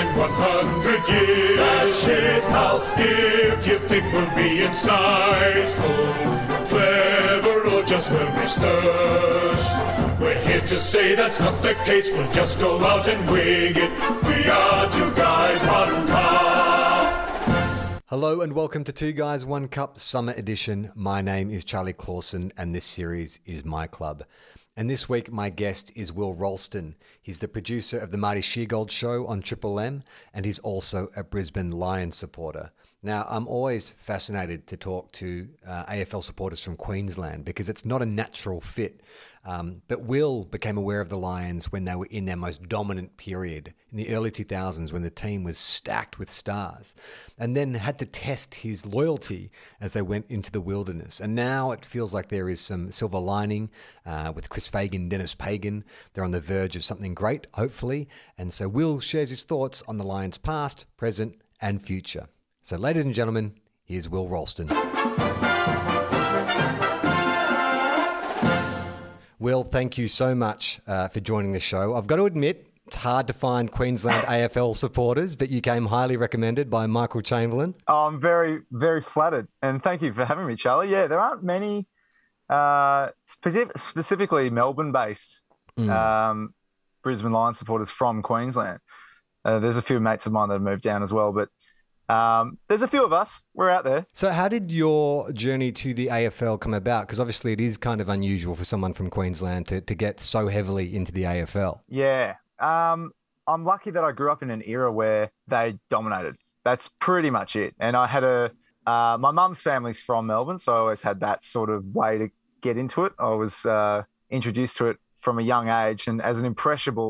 in 100 years. That shit house, if you think we'll be insightful, clever, or just well researched, we're here to say that's not the case. We'll just go out and wing it. We are two guys, one cup. Hello and welcome to Two Guys, One Cup Summer Edition. My name is Charlie Clausen and this series is My Club. And this week, my guest is Will Ralston. He's the producer of The Marty Sheargold Show on Triple M, and he's also a Brisbane Lions supporter. Now, I'm always fascinated to talk to AFL supporters from Queensland because it's not a natural fit. But Will became aware of the Lions when they were in their most dominant period in the early 2000s when the team was stacked with stars, and then had to test his loyalty as they went into the wilderness. And now it feels like there is some silver lining with Chris Fagan, Dennis Pagan. They're on the verge of something great, hopefully. And so Will shares his thoughts on the Lions' past, present, and future. So ladies and gentlemen, here's Will Ralston. Will, thank you so much for joining the show. I've got to admit, it's hard to find Queensland AFL supporters, but you came highly recommended by Michael Chamberlain. Oh, I'm very, very flattered. And thank you for having me, Charlie. Yeah, there aren't many specifically Melbourne-based Brisbane Lions supporters from Queensland. There's a few mates of mine that have moved down as well, but there's a few of us. We're out there. So how did your journey to the AFL come about? Because obviously it is kind of unusual for someone from Queensland to get so heavily into the AFL. Yeah. I'm lucky that I grew up in an era where they dominated. That's pretty much it. And I had my mum's family's from Melbourne, so I always had that sort of way to get into it. I was introduced to it from a young age, and as an impressionable,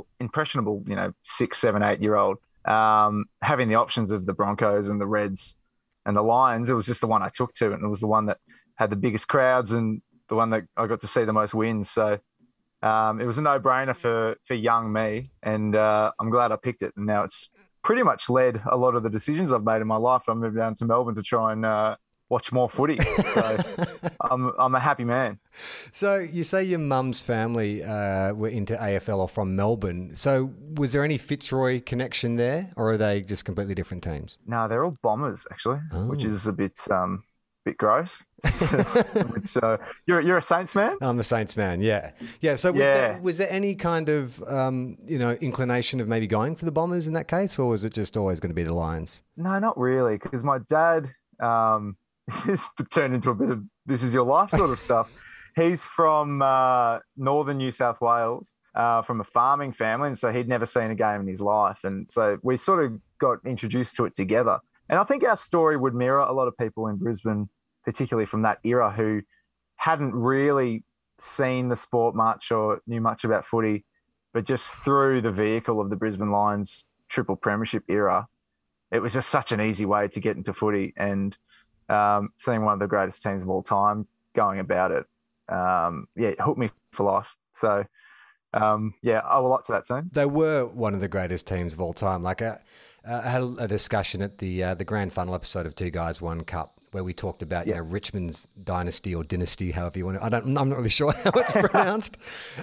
6, 7, 8-year-old, having the options of the Broncos and the Reds and the Lions, it was just the one I took to, and it was the one that had the biggest crowds and the one that I got to see the most wins. So it was a no-brainer for young me, and I'm glad I picked it. And now it's pretty much led a lot of the decisions I've made in my life. I moved down to Melbourne to try and watch more footy. So I'm a happy man. So you say your mum's family were into AFL or from Melbourne. So was there any Fitzroy connection there, or are they just completely different teams? No, they're all Bombers actually, which is a bit gross. Which, you're a Saints man? I'm a Saints man, yeah. So was there any kind of inclination of maybe going for the Bombers in that case, or was it just always going to be the Lions? No, not really, because my dad this turned into a bit of this is your life sort of stuff. He's from northern New South Wales, from a farming family, and so he'd never seen a game in his life, and so we sort of got introduced to it together. And I think our story would mirror a lot of people in Brisbane, particularly from that era, who hadn't really seen the sport much or knew much about footy, but just through the vehicle of the Brisbane Lions triple premiership era, it was just such an easy way to get into footy. And seeing one of the greatest teams of all time going about it, it hooked me for life. So, I owe a lot to that team. They were one of the greatest teams of all time. Like I had a discussion at the grand final episode of Two Guys, One Cup, where we talked about Richmond's dynasty or dynasty, however you want to. I'm not really sure how it's pronounced,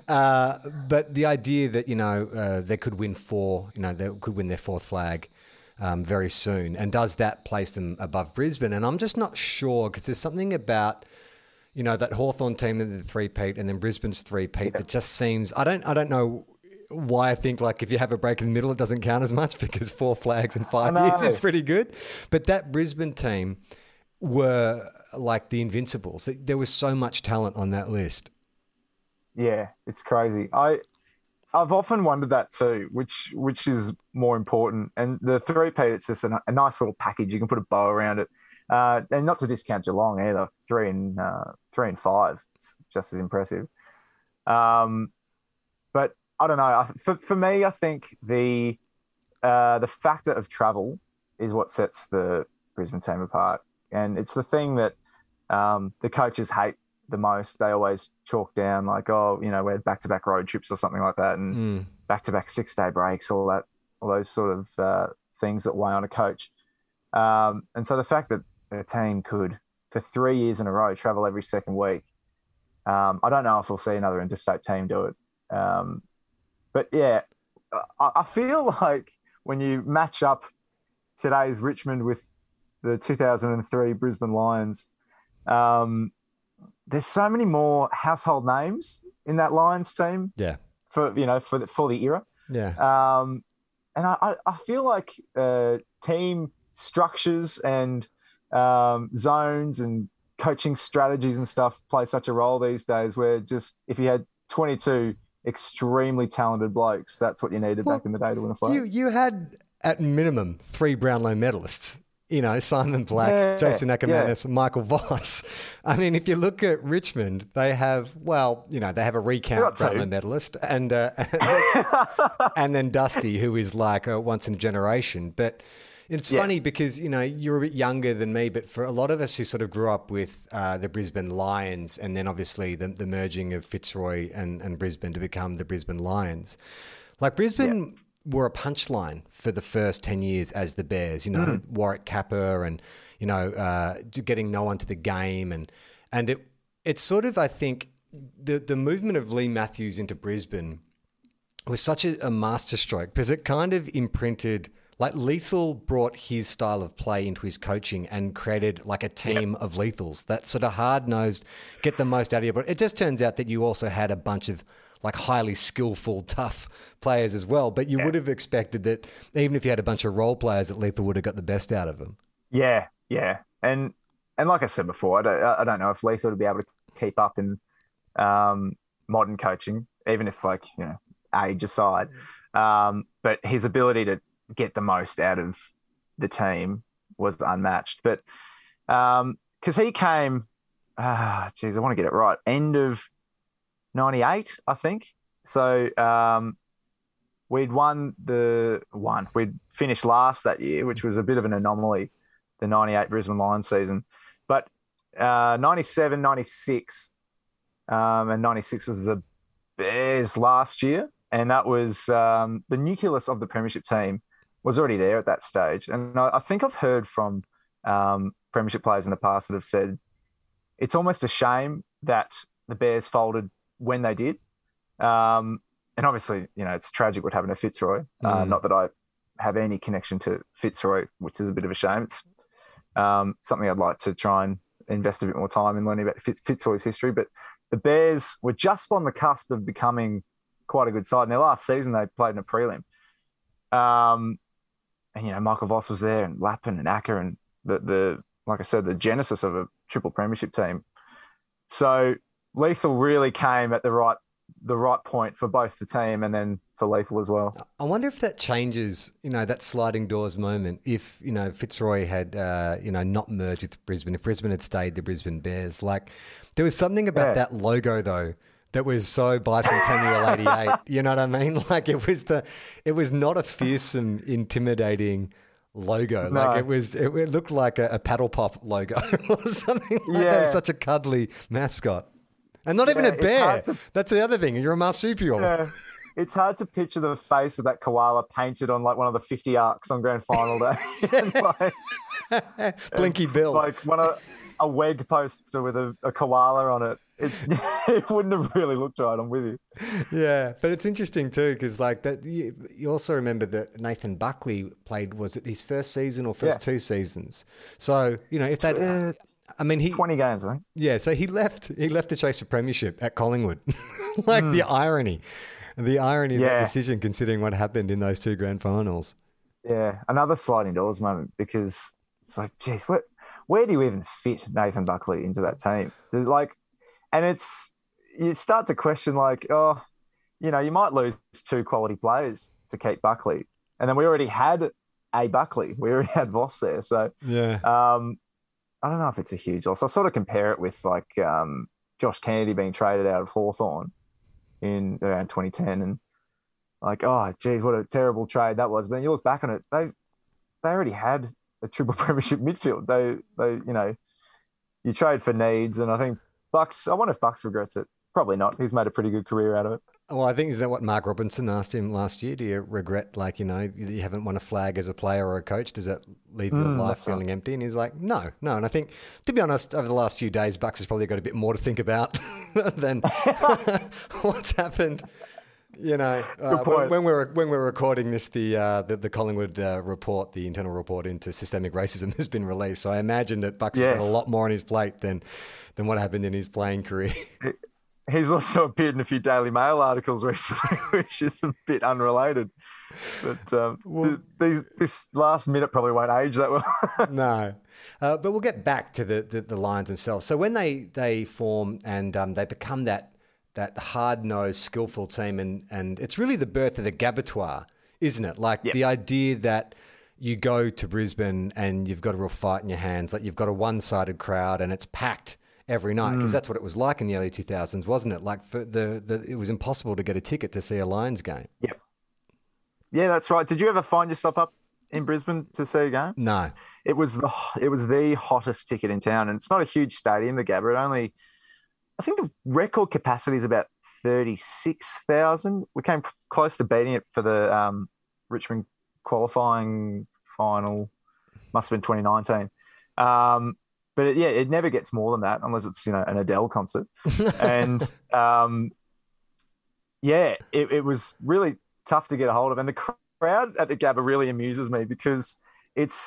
but the idea that they could win they could win their fourth flag very soon, and does that place them above Brisbane? And I'm just not sure, because there's something about that Hawthorn team and the three-peat, and then Brisbane's three-peat that just seems. I don't know why I think like if you have a break in the middle, it doesn't count as much, because 4 flags in 5 years is pretty good. But that Brisbane team were like the Invincibles. There was so much talent on that list. Yeah, it's crazy. I've often wondered that too, which is more important. And the three-peat, it's just a nice little package. You can put a bow around it. And not to discount Geelong either, 3 and 5, it's just as impressive. But I don't know. For me, I think the factor of travel is what sets the Brisbane team apart, and it's the thing that the coaches hate the most. They always chalk down like, we had back-to-back road trips or something like that, and back-to-back 6-day breaks, all those sort of things that weigh on a coach. And so the fact that a team could, for 3 years in a row, travel every second week, I don't know if we'll see another interstate team do it. But yeah, I feel like when you match up today's Richmond with the 2003 Brisbane Lions, there's so many more household names in that Lions team. Yeah. For the era. Yeah. And I feel like team structures and zones and coaching strategies and stuff play such a role these days, where just if you had 22 extremely talented blokes, that's what you needed back in the day to win a flag. You had at minimum 3 Brownlow medalists. Simon Black, Jason Ackermanis, Michael Voss. I mean, if you look at Richmond, they have a recount Brownlow medalist and then Dusty, who is like a once in a generation. But it's funny because, you're a bit younger than me, but for a lot of us who sort of grew up with the Brisbane Lions and then obviously the merging of Fitzroy and Brisbane to become the Brisbane Lions, like Brisbane were a punchline for the first 10 years as the Bears, Warwick Kappa and, getting no one to the game. And it's sort of, I think, the movement of Lee Matthews into Brisbane was such a masterstroke because it kind of imprinted, like Lethal brought his style of play into his coaching and created like a team of Lethals, that sort of hard-nosed, get the most out of you. But it just turns out that you also had a bunch of like highly skillful, tough players as well. But you would have expected that even if you had a bunch of role players, that Lethal would have got the best out of them. Yeah. And like I said before, I don't know if Lethal would be able to keep up in modern coaching, even if age aside. But his ability to get the most out of the team was unmatched. But because he came, I want to get it right, end of 98, I think. So we'd finished last that year, which was a bit of an anomaly, the 98 Brisbane Lions season. But 97, 96, and 96 was the Bears last year. And that was the nucleus of the premiership team was already there at that stage. And I think I've heard from premiership players in the past that have said it's almost a shame that the Bears folded when they did. And obviously, it's tragic what happened to Fitzroy. Not that I have any connection to Fitzroy, which is a bit of a shame. It's something I'd like to try and invest a bit more time in learning about Fitzroy's history. But the Bears were just on the cusp of becoming quite a good side. In their last season, they played in a prelim. And, Michael Voss was there and Lappin and Acker and the like I said, the genesis of a triple premiership team. So Lethal really came at the right point for both the team and then for Lethal as well. I wonder if that changes, that sliding doors moment. If, Fitzroy had, not merged with Brisbane, if Brisbane had stayed the Brisbane Bears, like there was something about that logo though that was so bicentennial 88. You know what I mean? Like it was not a fearsome, intimidating logo. No. Like it looked like a paddle pop logo or something like that. It was such a cuddly mascot. And not even a bear. That's the other thing. You're a marsupial. Yeah. It's hard to picture the face of that koala painted on like one of the 50 arcs on grand final day. Blinky Bill. Like a WEG poster with a koala on it. It wouldn't have really looked right. I'm with you. Yeah, but it's interesting too because like that. You also remember that Nathan Buckley played. Was it his first season or first 2 seasons? So if that. 20 games, I think. Yeah, so he left to chase a premiership at Collingwood. Like the irony of that decision, considering what happened in those 2 grand finals. Yeah, another sliding doors moment because it's like, geez, where do you even fit Nathan Buckley into that team? You start to question like, you might lose 2 quality players to keep Buckley, and then we already had a Buckley, we already had Voss there, so yeah. I don't know if it's a huge loss. I sort of compare it with like Josh Kennedy being traded out of Hawthorn in around 2010 and like, oh, geez, what a terrible trade that was. But then you look back on it, they already had a triple premiership midfield. They you trade for needs. And I think I wonder if Bucks regrets it. Probably not. He's made a pretty good career out of it. Well, I think is that what Mark Robinson asked him last year? Do you regret, you haven't won a flag as a player or a coach? Does that leave your life feeling empty? And he's like, no. And I think, to be honest, over the last few days, Bucks has probably got a bit more to think about than what's happened You know, point. when we're recording this, the Collingwood report, the internal report into systemic racism, has been released. So I imagine that Bucks has got a lot more on his plate than what happened in his playing career. He's also appeared in a few Daily Mail articles recently, which is a bit unrelated. But this last minute probably won't age that well. No. But we'll get back to the Lions themselves. So when they form and they become that hard-nosed, skillful team, and it's really the birth of the Gabatoir, isn't it? Like the idea that you go to Brisbane and you've got a real fight in your hands, like you've got a one-sided crowd and it's packed every night, because that's what it was like in the early 2000s, wasn't it? Like it was impossible to get a ticket to see a Lions game. Yep. Yeah, that's right. Did you ever find yourself up in Brisbane to see a game? No. It was the hottest ticket in town, and it's not a huge stadium, the Gabba. I think the record capacity is about 36,000. We came close to beating it for the Richmond qualifying final. Must have been 2019. But it never gets more than that unless it's an Adele concert. And it was really tough to get a hold of. And the crowd at the Gabba really amuses me because it's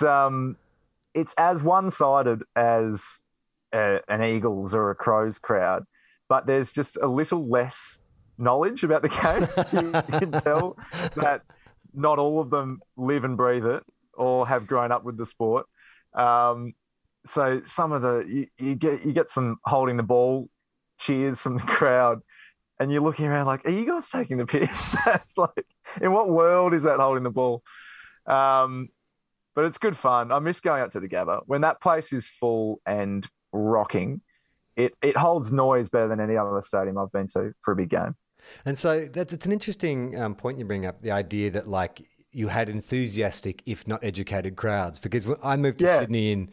as one-sided as an Eagles or a Crows crowd, but there's just a little less knowledge about the game. You can tell that not all of them live and breathe it or have grown up with the sport. So some of you get some holding the ball cheers from the crowd, and you're looking around like, are you guys taking the piss? That's like, in what world is that holding the ball? But it's good fun. I miss going out to the Gabba. When that place is full and rocking, it holds noise better than any other stadium I've been to for a big game. And so it's an interesting point you bring up, the idea that like you had enthusiastic, if not educated crowds, because I moved to Sydney in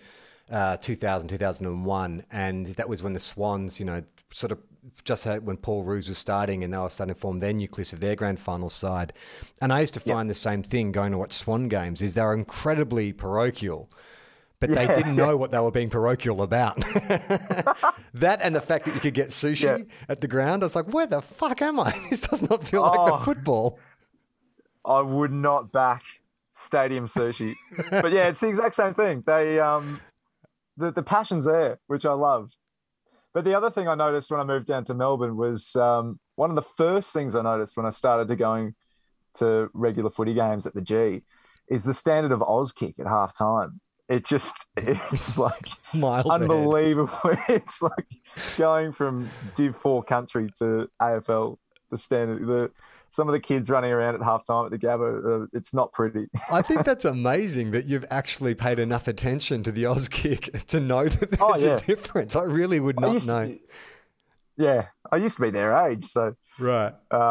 2001, and that was when the Swans, sort of just when Paul Roos was starting and they were starting to form their nucleus of their grand final side. And I used to find the same thing going to watch Swan games, is they were incredibly parochial, but they didn't know what they were being parochial about. That and the fact that you could get sushi at the ground, I was like, where the fuck am I? This does not feel like the football. I would not back stadium sushi. But yeah, it's the exact same thing. They the passion's there, which I loved. But the other thing I noticed when I moved down to Melbourne was one of the first things I noticed when I started to going to regular footy games at the G is the standard of Auskick at halftime. It's like miles unbelievable. It's like going from Div 4 country to AFL, the standard, some of the kids running around at halftime at the Gabba, it's not pretty. I think that's amazing that you've actually paid enough attention to the Auskick to know that there's a difference. I really would not know. I used to be their age, so right.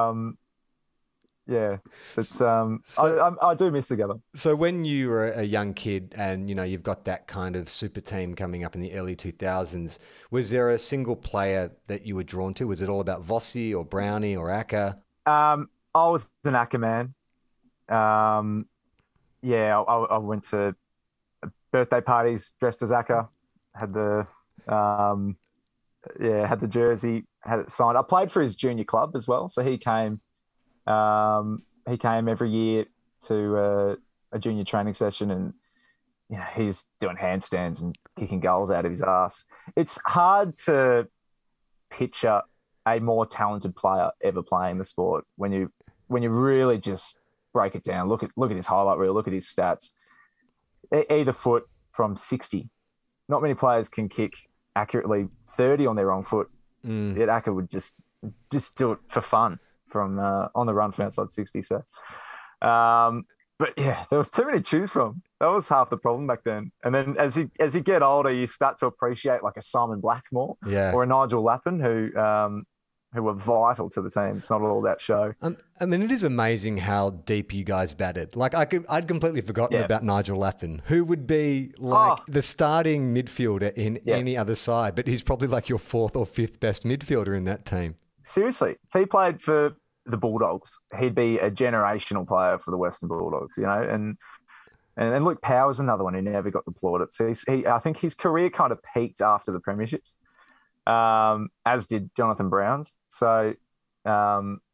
But I do miss the Gabba. So when you were a young kid and you've got that kind of super team coming up in the early 2000s, was there a single player that you were drawn to? Was it all about Vossi or Brownie or Acker? I was an Acker man. I went to birthday parties dressed as Acker. Had the jersey, had it signed. I played for his junior club as well, so he came. He came every year to a junior training session, and he's doing handstands and kicking goals out of his ass. It's hard to picture a more talented player ever playing the sport when you really just break it down. Look at his highlight reel. Look at his stats. Either foot from 60. Not many players can kick accurately 30 on their wrong foot. Yet Acker would just do it for fun from on the run from outside 60. So, but yeah, there was too many to choose from. That was half the problem back then. And then as you get older, you start to appreciate like a Simon Blackmore or a Nigel Lappin who were vital to the team. It's not all that show. I mean, it is amazing how deep you guys batted. Like I'd completely forgotten about Nigel Lappin, who would be like the starting midfielder in any other side, but he's probably like your fourth or fifth best midfielder in that team. Seriously, if he played for the Bulldogs, he'd be a generational player for the Western Bulldogs, and Luke Power's another one who never got the plaudits. I think his career kind of peaked after the premierships, as did Jonathan Brown's. So,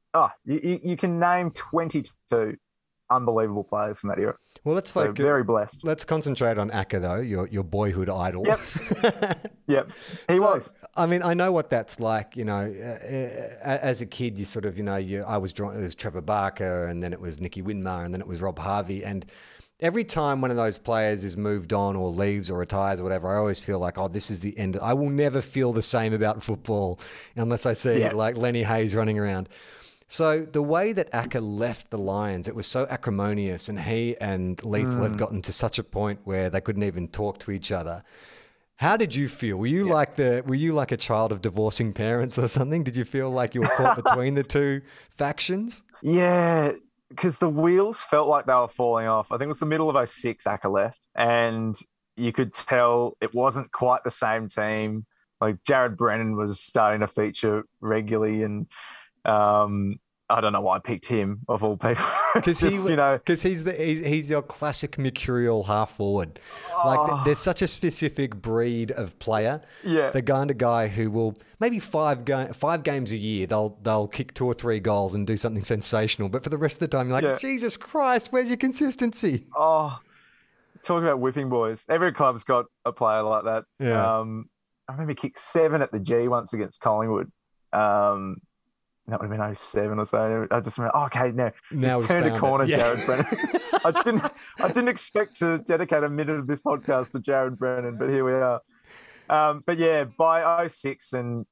you can name 22 unbelievable players from that era. Well, very blessed. Let's concentrate on Acker though, your boyhood idol. Yep. Yep. He was. I mean, I know what that's like. You know, as a kid, you sort of, I was drawn. It was Trevor Barker, and then it was Nicky Winmar, and then it was Rob Harvey, and every time one of those players is moved on or leaves or retires or whatever, I always feel like, oh, this is the end. I will never feel the same about football unless I see like Lenny Hayes running around. So the way that Acker left the Lions, it was so acrimonious, and he and Lethal had gotten to such a point where they couldn't even talk to each other. How did you feel? Were you like a child of divorcing parents or something? Did you feel like you were caught between the two factions? Yeah, because the wheels felt like they were falling off. I think it was the middle of 2006 Acker left, and you could tell it wasn't quite the same team. Like Jared Brennan was starting to feature regularly, and I don't know why I picked him of all people. Because he's your classic mercurial half forward. Like there's such a specific breed of player. Yeah, the kind of guy who will maybe 5 games a year they'll kick 2 or 3 goals and do something sensational, but for the rest of the time you're like, Jesus Christ, where's your consistency? Oh, talking about whipping boys. Every club's got a player like that. Yeah. I remember he kicked 7 at the G once against Collingwood. That would have been 07 or so. I just remember, now he's turned a corner, yeah. Jared Brennan. I didn't expect to dedicate a minute of this podcast to Jared Brennan, but here we are. But yeah, by 2006, and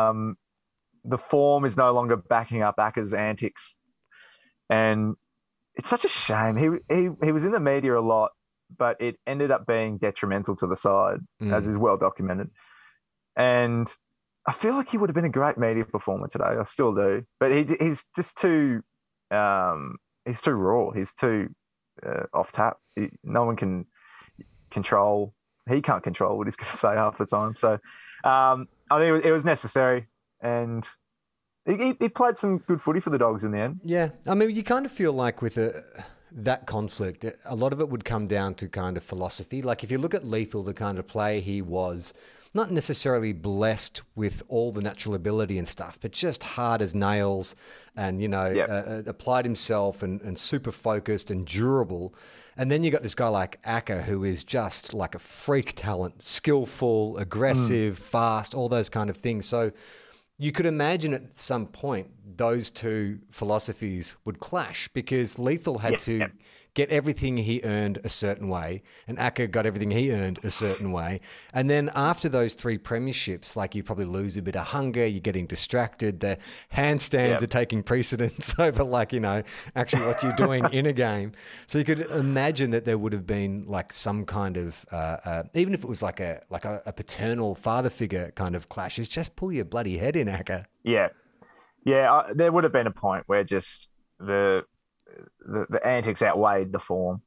the form is no longer backing up Acker's antics, and it's such a shame. He was in the media a lot, but it ended up being detrimental to the side, as is well documented. And I feel like he would have been a great media performer today. I still do, but he's just too he's too raw. He's too off tap. No one can control. He can't control what he's going to say half the time. So I think it was necessary, and he played some good footy for the Dogs in the end. Yeah, I mean, you kind of feel like with that conflict, a lot of it would come down to kind of philosophy. Like if you look at Lethal, the kind of player he was, not necessarily blessed with all the natural ability and stuff, but just hard as nails, and applied himself and super focused and durable. And then you got this guy like Acker, who is just like a freak talent, skillful, aggressive, fast, all those kind of things. So you could imagine at some point those two philosophies would clash, because Lethal had to get everything he earned a certain way, and Acker got everything he earned a certain way. And then after those 3 premierships, like, you probably lose a bit of hunger, you're getting distracted, the handstands are taking precedence over actually what you're doing in a game. So you could imagine that there would have been like some kind of, even if it was like a paternal father figure kind of clash, is just pull your bloody head in, Acker. Yeah. Yeah, there would have been a point where just the antics outweighed the form.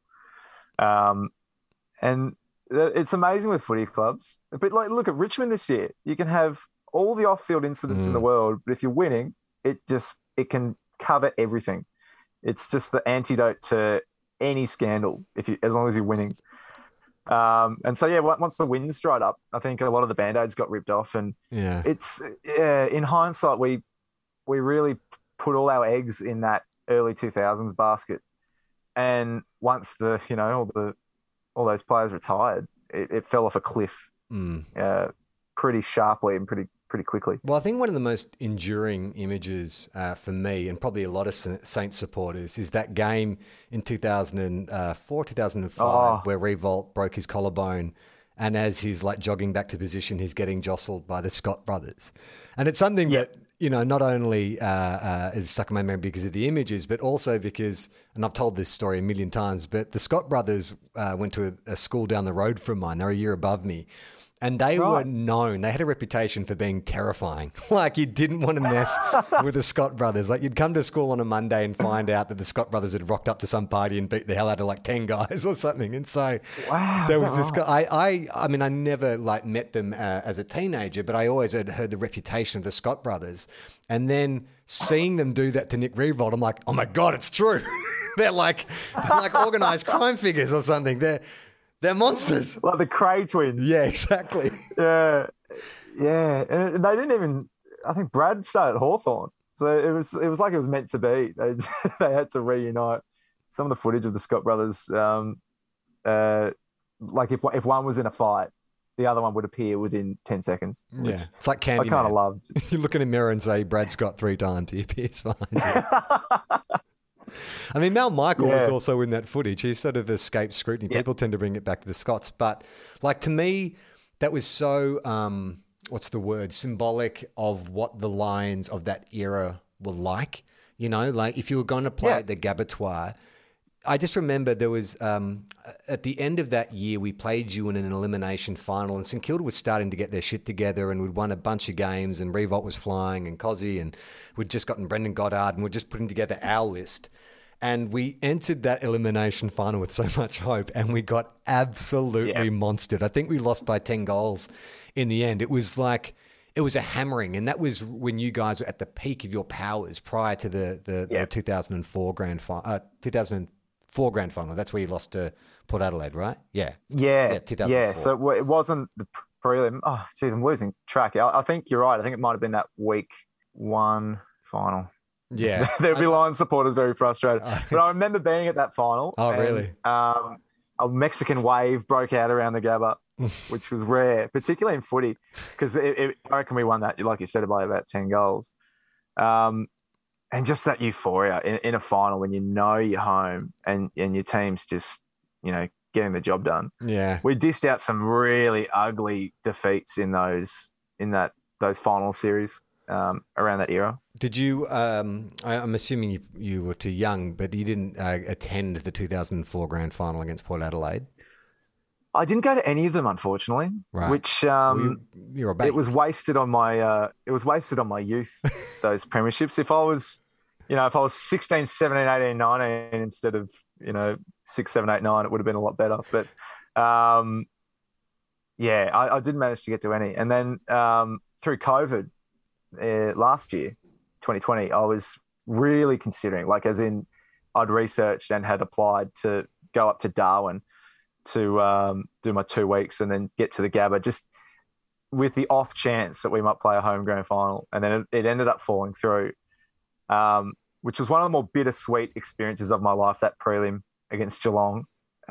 And it's amazing with footy clubs. But look at Richmond this year. You can have all the off-field incidents in the world, but if you're winning, it can cover everything. It's just the antidote to any scandal as long as you're winning. And so once the wins dried up, I think a lot of the band-aids got ripped off, and it's in hindsight we really put all our eggs in that early 2000s basket, and once all those players retired, it fell off a cliff pretty sharply and pretty quickly. Well, I think one of the most enduring images for me, and probably a lot of Saints supporters, is that game in 2004, 2005, where Riewoldt broke his collarbone, and as he's jogging back to position, he's getting jostled by the Scott brothers. And it's something that, not only is stuck in my memory because of the images, but also because, and I've told this story a million times, but the Scott brothers went to a school down the road from mine. They're a year above me. And they were known, they had a reputation for being terrifying. You didn't want to mess with the Scott brothers. You'd come to school on a Monday and find out that the Scott brothers had rocked up to some party and beat the hell out of 10 guys or something. And so there was this guy. I mean, I never met them as a teenager, but I always had heard the reputation of the Scott brothers. And then seeing them do that to Nick Riewoldt, I'm like, oh my God, it's true. They're like organised crime figures or something. They're monsters. Like the Cray twins. Yeah, exactly. Yeah. And they didn't even... I think Brad started at Hawthorn. So it was like it was meant to be. They had to reunite. Some of the footage of the Scott brothers, like if one was in a fight, the other one would appear within 10 seconds. Yeah, it's like Candyman. I kind of loved. You look in a mirror and say Brad Scott 3 times, he appears behind you. I mean, Mal Michael was also in that footage. He sort of escaped scrutiny. People tend to bring it back to the Scots. But, like, to me, that was so, what's the word, symbolic of what the Lions of that era were like. You know, like if you were going to play at the Gabatoir, I just remember there was, at the end of that year, we played you in an elimination final and St Kilda was starting to get their shit together and we'd won a bunch of games and Revolt was flying and Cozzy and we'd just gotten Brendan Goddard and we're just putting together our list. And we entered that elimination final with so much hope and we got absolutely monstered. I think we lost by 10 goals in the end. It was like, it was a hammering. And that was when you guys were at the peak of your powers prior to the 2004 grand final. 2004 grand final. That's where you lost to Port Adelaide, right? Yeah. Yeah. 2004. Yeah. So it wasn't the prelim. Oh, geez, I'm losing track. I think you're right. I think it might have been that week 1 final. Yeah. There'd be Lions supporters very frustrated. But I remember being at that final. Oh, really? A Mexican wave broke out around the Gabba, which was rare, particularly in footy, because I reckon we won that, like you said, by about 10 goals. And just that euphoria in a final when you know you're home and your team's just, you know, getting the job done. Yeah. We dished out some really ugly defeats in those final series around that era. Did you, I'm assuming you were too young, but you didn't attend the 2004 grand final against Port Adelaide? I didn't go to any of them, unfortunately. Right. Which you're a baby. It was wasted on my youth. Those premierships. If I was 16, 17, 18, 19 instead of 6, 7, 8, 9, it would have been a lot better. But I didn't manage to get to any. And then through COVID last year, 2020, I was really considering, like, as in, I'd researched and had applied to go up to Darwin to do my 2 weeks and then get to the Gabba, just with the off chance that we might play a home grand final. And then it ended up falling through, which was one of the more bittersweet experiences of my life, that prelim against Geelong,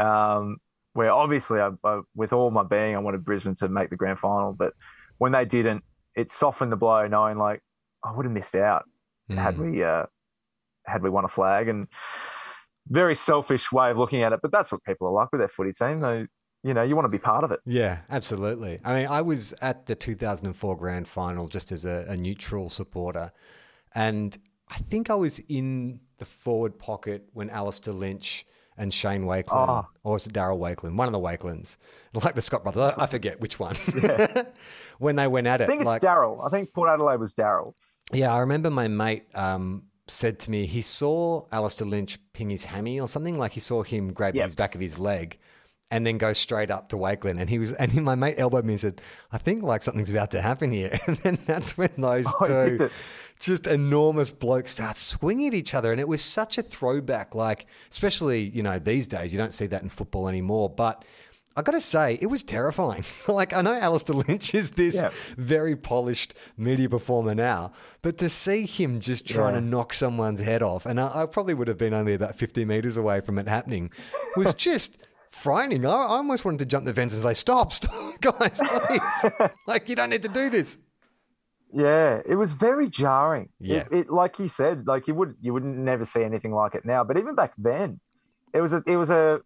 where obviously I, with all my being, I wanted Brisbane to make the grand final. But when they didn't, it softened the blow, knowing like I would have missed out had we won a flag. And very selfish way of looking at it, but that's what people are like with their footy team. They, you want to be part of it. Yeah, absolutely. I mean, I was at the 2004 grand final just as a neutral supporter, and I think I was in the forward pocket when Alistair Lynch and Shane Wakelin, or was it Darryl Wakelin? One of the Wakelins, like the Scott brothers. I forget which one. Yeah. When they went at it. I think it's Darryl. I think Port Adelaide was Darryl. Yeah, I remember my mate said to me he saw Alistair Lynch ping his hammy or something, like he saw him grab his back of his leg and then go straight up to Wakelin. And my mate elbowed me and said, I think like something's about to happen here. And then that's when those two just enormous blokes start swinging at each other. And it was such a throwback, like, especially, these days, you don't see that in football anymore. But I got to say, it was terrifying. Like, I know Alistair Lynch is this very polished media performer now, but to see him just trying to knock someone's head off, and I probably would have been only about 50 metres away from it happening, was just frightening. I almost wanted to jump the fence and say, stop, guys, please. Like, you don't need to do this. Yeah, it was very jarring. Yeah. It like you said, like you wouldn't never see anything like it now. But even back then, it was a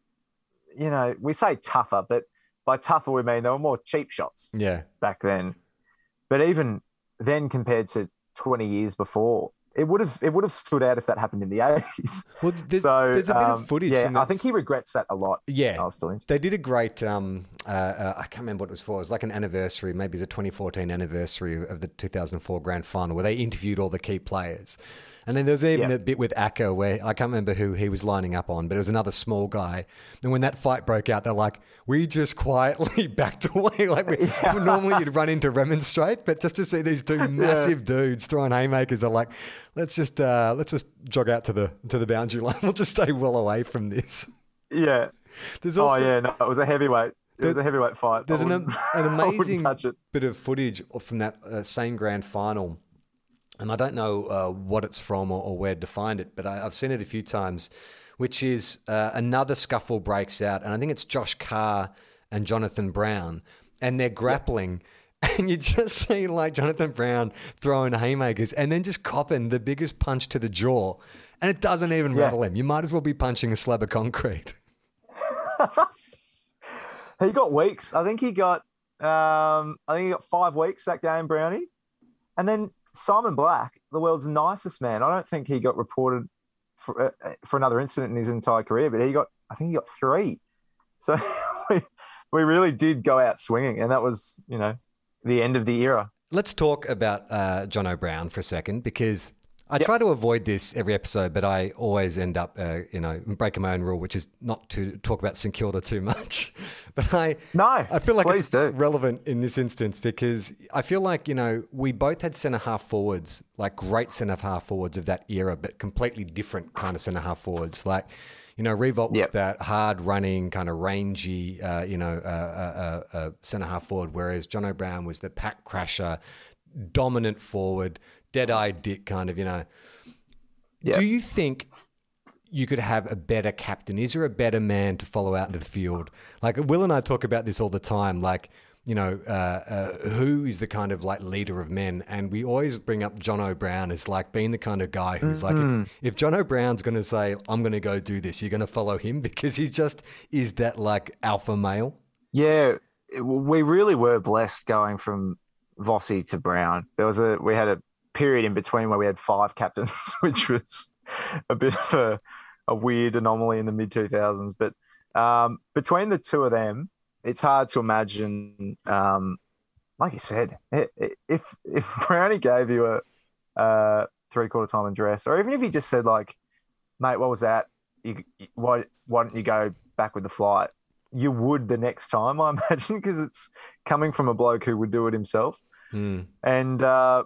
we say tougher, but by tougher we mean they were more cheap shots. Yeah. Back then. But even then, compared to 20 years before, it would have stood out if that happened in the 80s. Well, there's a bit of footage. Yeah, I think he regrets that a lot. Yeah. They did a great, I can't remember what it was for. It was like an anniversary, maybe it's a 2014 anniversary of the 2004 grand final, where they interviewed all the key players. And then there was even a bit with Akka where I can't remember who he was lining up on, but it was another small guy. And when that fight broke out, they're like, we just quietly backed away. Like normally you'd run into remonstrate, but just to see these two massive dudes throwing haymakers, they're like, let's just jog out to the boundary line. We'll just stay well away from this. Yeah. There's also, it was a heavyweight. It was a heavyweight fight. There's an amazing bit of footage from that same grand final. and I don't know what it's from or where to find it, but I've seen it a few times, which is another scuffle breaks out, and I think it's Josh Carr and Jonathan Brown, and they're grappling. And you just see like Jonathan Brown throwing haymakers and then just copping the biggest punch to the jaw, and it doesn't even rattle him. You might as well be punching a slab of concrete. He got weeks. I think he got 5 weeks that game, Brownie. And then Simon Black, the world's nicest man. I don't think he got reported for another incident in his entire career, but I think he got 3. So we really did go out swinging, and that was, the end of the era. Let's talk about Jono Brown for a second, because I try to avoid this every episode, but I always end up, breaking my own rule, which is not to talk about St Kilda too much. But I feel like it's relevant in this instance, because I feel like, we both had centre-half forwards, like great centre-half forwards of that era, but completely different kind of centre-half forwards. Like, Riewoldt was that hard-running, kind of rangy, centre-half forward, whereas Jono Brown was the pack crasher, dominant forward, dead-eyed dick kind of, Do you think you could have a better captain? Is there a better man to follow out into the field? Like, Will and I talk about this all the time, like, who is the kind of like leader of men? And we always bring up Jono Brown as like being the kind of guy who's like, if Jono Brown's going to say, I'm going to go do this, you're going to follow him, because he just is that like alpha male. Yeah, we really were blessed going from Vossi to Brown. We had a period in between where we had 5 captains, which was a bit of a weird anomaly in the mid 2000s. But between the two of them, it's hard to imagine, like you said, if Brownie gave you a 3/4 time address, or even if he just said like, mate, what was that? Why don't you go back with the flight? You would the next time, I imagine, because it's coming from a bloke who would do it himself. And I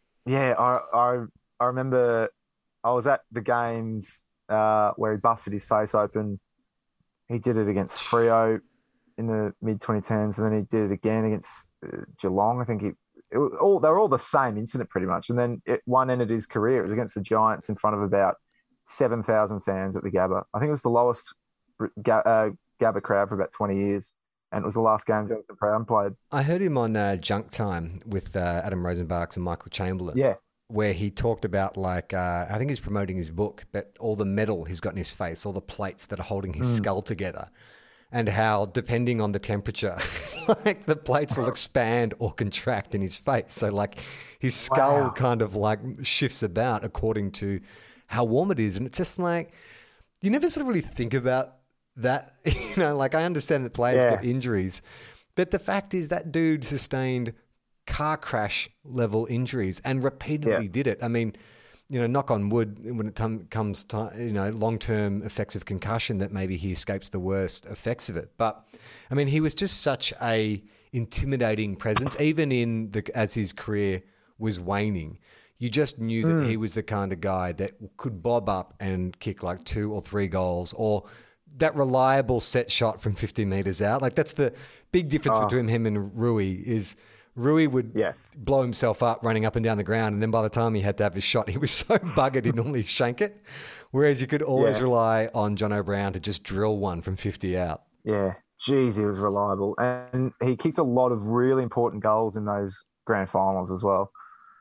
remember I was at the games where he busted his face open. He did it against Freo in the mid-2010s, and then he did it again against Geelong. I think they were all the same incident pretty much. And then one ended his career. It was against the Giants in front of about 7,000 fans at the Gabba. I think it was the lowest Gabba crowd for about 20 years. And it was the last game Jonathan Brown played. I heard him on Junk Time with Adam Rosenbach and Michael Chamberlain. Yeah. Where he talked about like, I think he's promoting his book, but all the metal he's got in his face, all the plates that are holding his skull together, and how depending on the temperature, like the plates will expand or contract in his face. So like his skull kind of like shifts about according to how warm it is. And it's just like, you never sort of really think about that, like I understand that players get injuries, but the fact is that dude sustained car crash level injuries and repeatedly did it. I mean, knock on wood, when it comes to, long-term effects of concussion, that maybe he escapes the worst effects of it. But I mean, he was just such a intimidating presence, even as his career was waning. You just knew that he was the kind of guy that could bob up and kick like 2 or 3 goals, or that reliable set shot from 50 meters out. Like that's the big difference between him and Rui is Rui would blow himself up running up and down the ground, and then by the time he had to have his shot, he was so buggered he'd normally shank it. Whereas you could always rely on Jono Brown to just drill one from 50 out. Yeah. Jeez, he was reliable. And he kicked a lot of really important goals in those grand finals as well.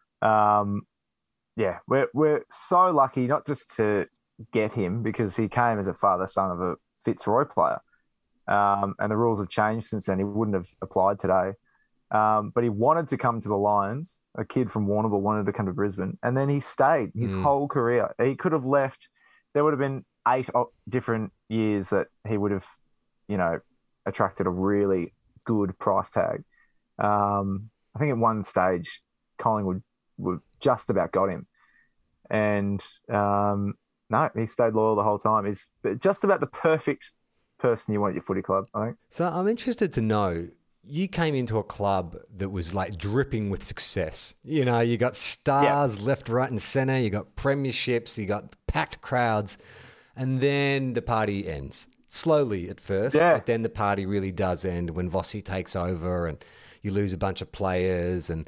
We're so lucky not just to get him, because he came as a father-son of a Fitzroy player. And the rules have changed since then. He wouldn't have applied today. But he wanted to come to the Lions. A kid from Warrnambool wanted to come to Brisbane. And then he stayed his whole career. He could have left. There would have been 8 different years that he would have, attracted a really good price tag. I think at one stage, Collingwood would just about got him. And no, he stayed loyal the whole time. He's just about the perfect person you want at your footy club, I think. So I'm interested to know, you came into a club that was like dripping with success. You got stars left, right and centre. You got premierships. You got packed crowds. And then the party ends. Slowly at first, but then the party really does end when Vossi takes over and you lose a bunch of players and,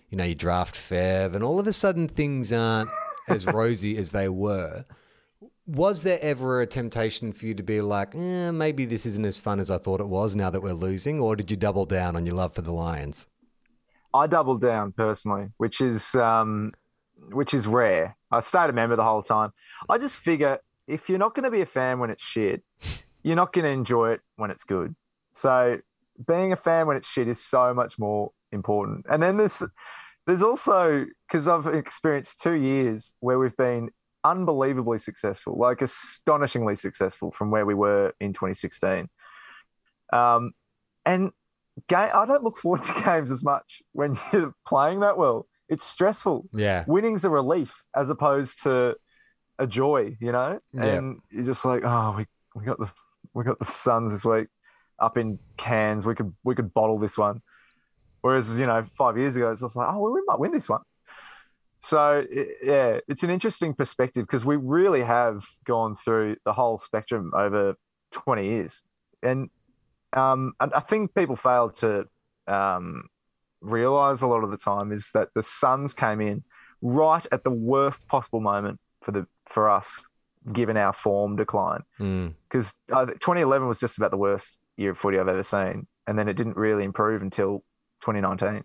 you draft Fev, and all of a sudden things aren't as rosy as they were. Was there ever a temptation for you to be like, maybe this isn't as fun as I thought it was now that we're losing? Or did you double down on your love for the Lions? I doubled down personally, which is rare. I stayed a member the whole time. I just figure if you're not going to be a fan when it's shit, you're not going to enjoy it when it's good. So being a fan when it's shit is so much more important. And then there's also, because I've experienced 2 years where we've been unbelievably successful, like astonishingly successful from where we were in 2016. And I don't look forward to games as much when you're playing that well. It's stressful. Yeah. Winning's a relief as opposed to a joy, And you're just like, oh, we got the Suns this week up in Cairns. We could bottle this one. Whereas, 5 years ago, it's just like, oh, we might win this one. So, yeah, it's an interesting perspective because we really have gone through the whole spectrum over 20 years. And I think people fail to realise a lot of the time is that the Suns came in right at the worst possible moment for us, given our form decline. Because 2011 was just about the worst year of footy I've ever seen. And then it didn't really improve until 2019.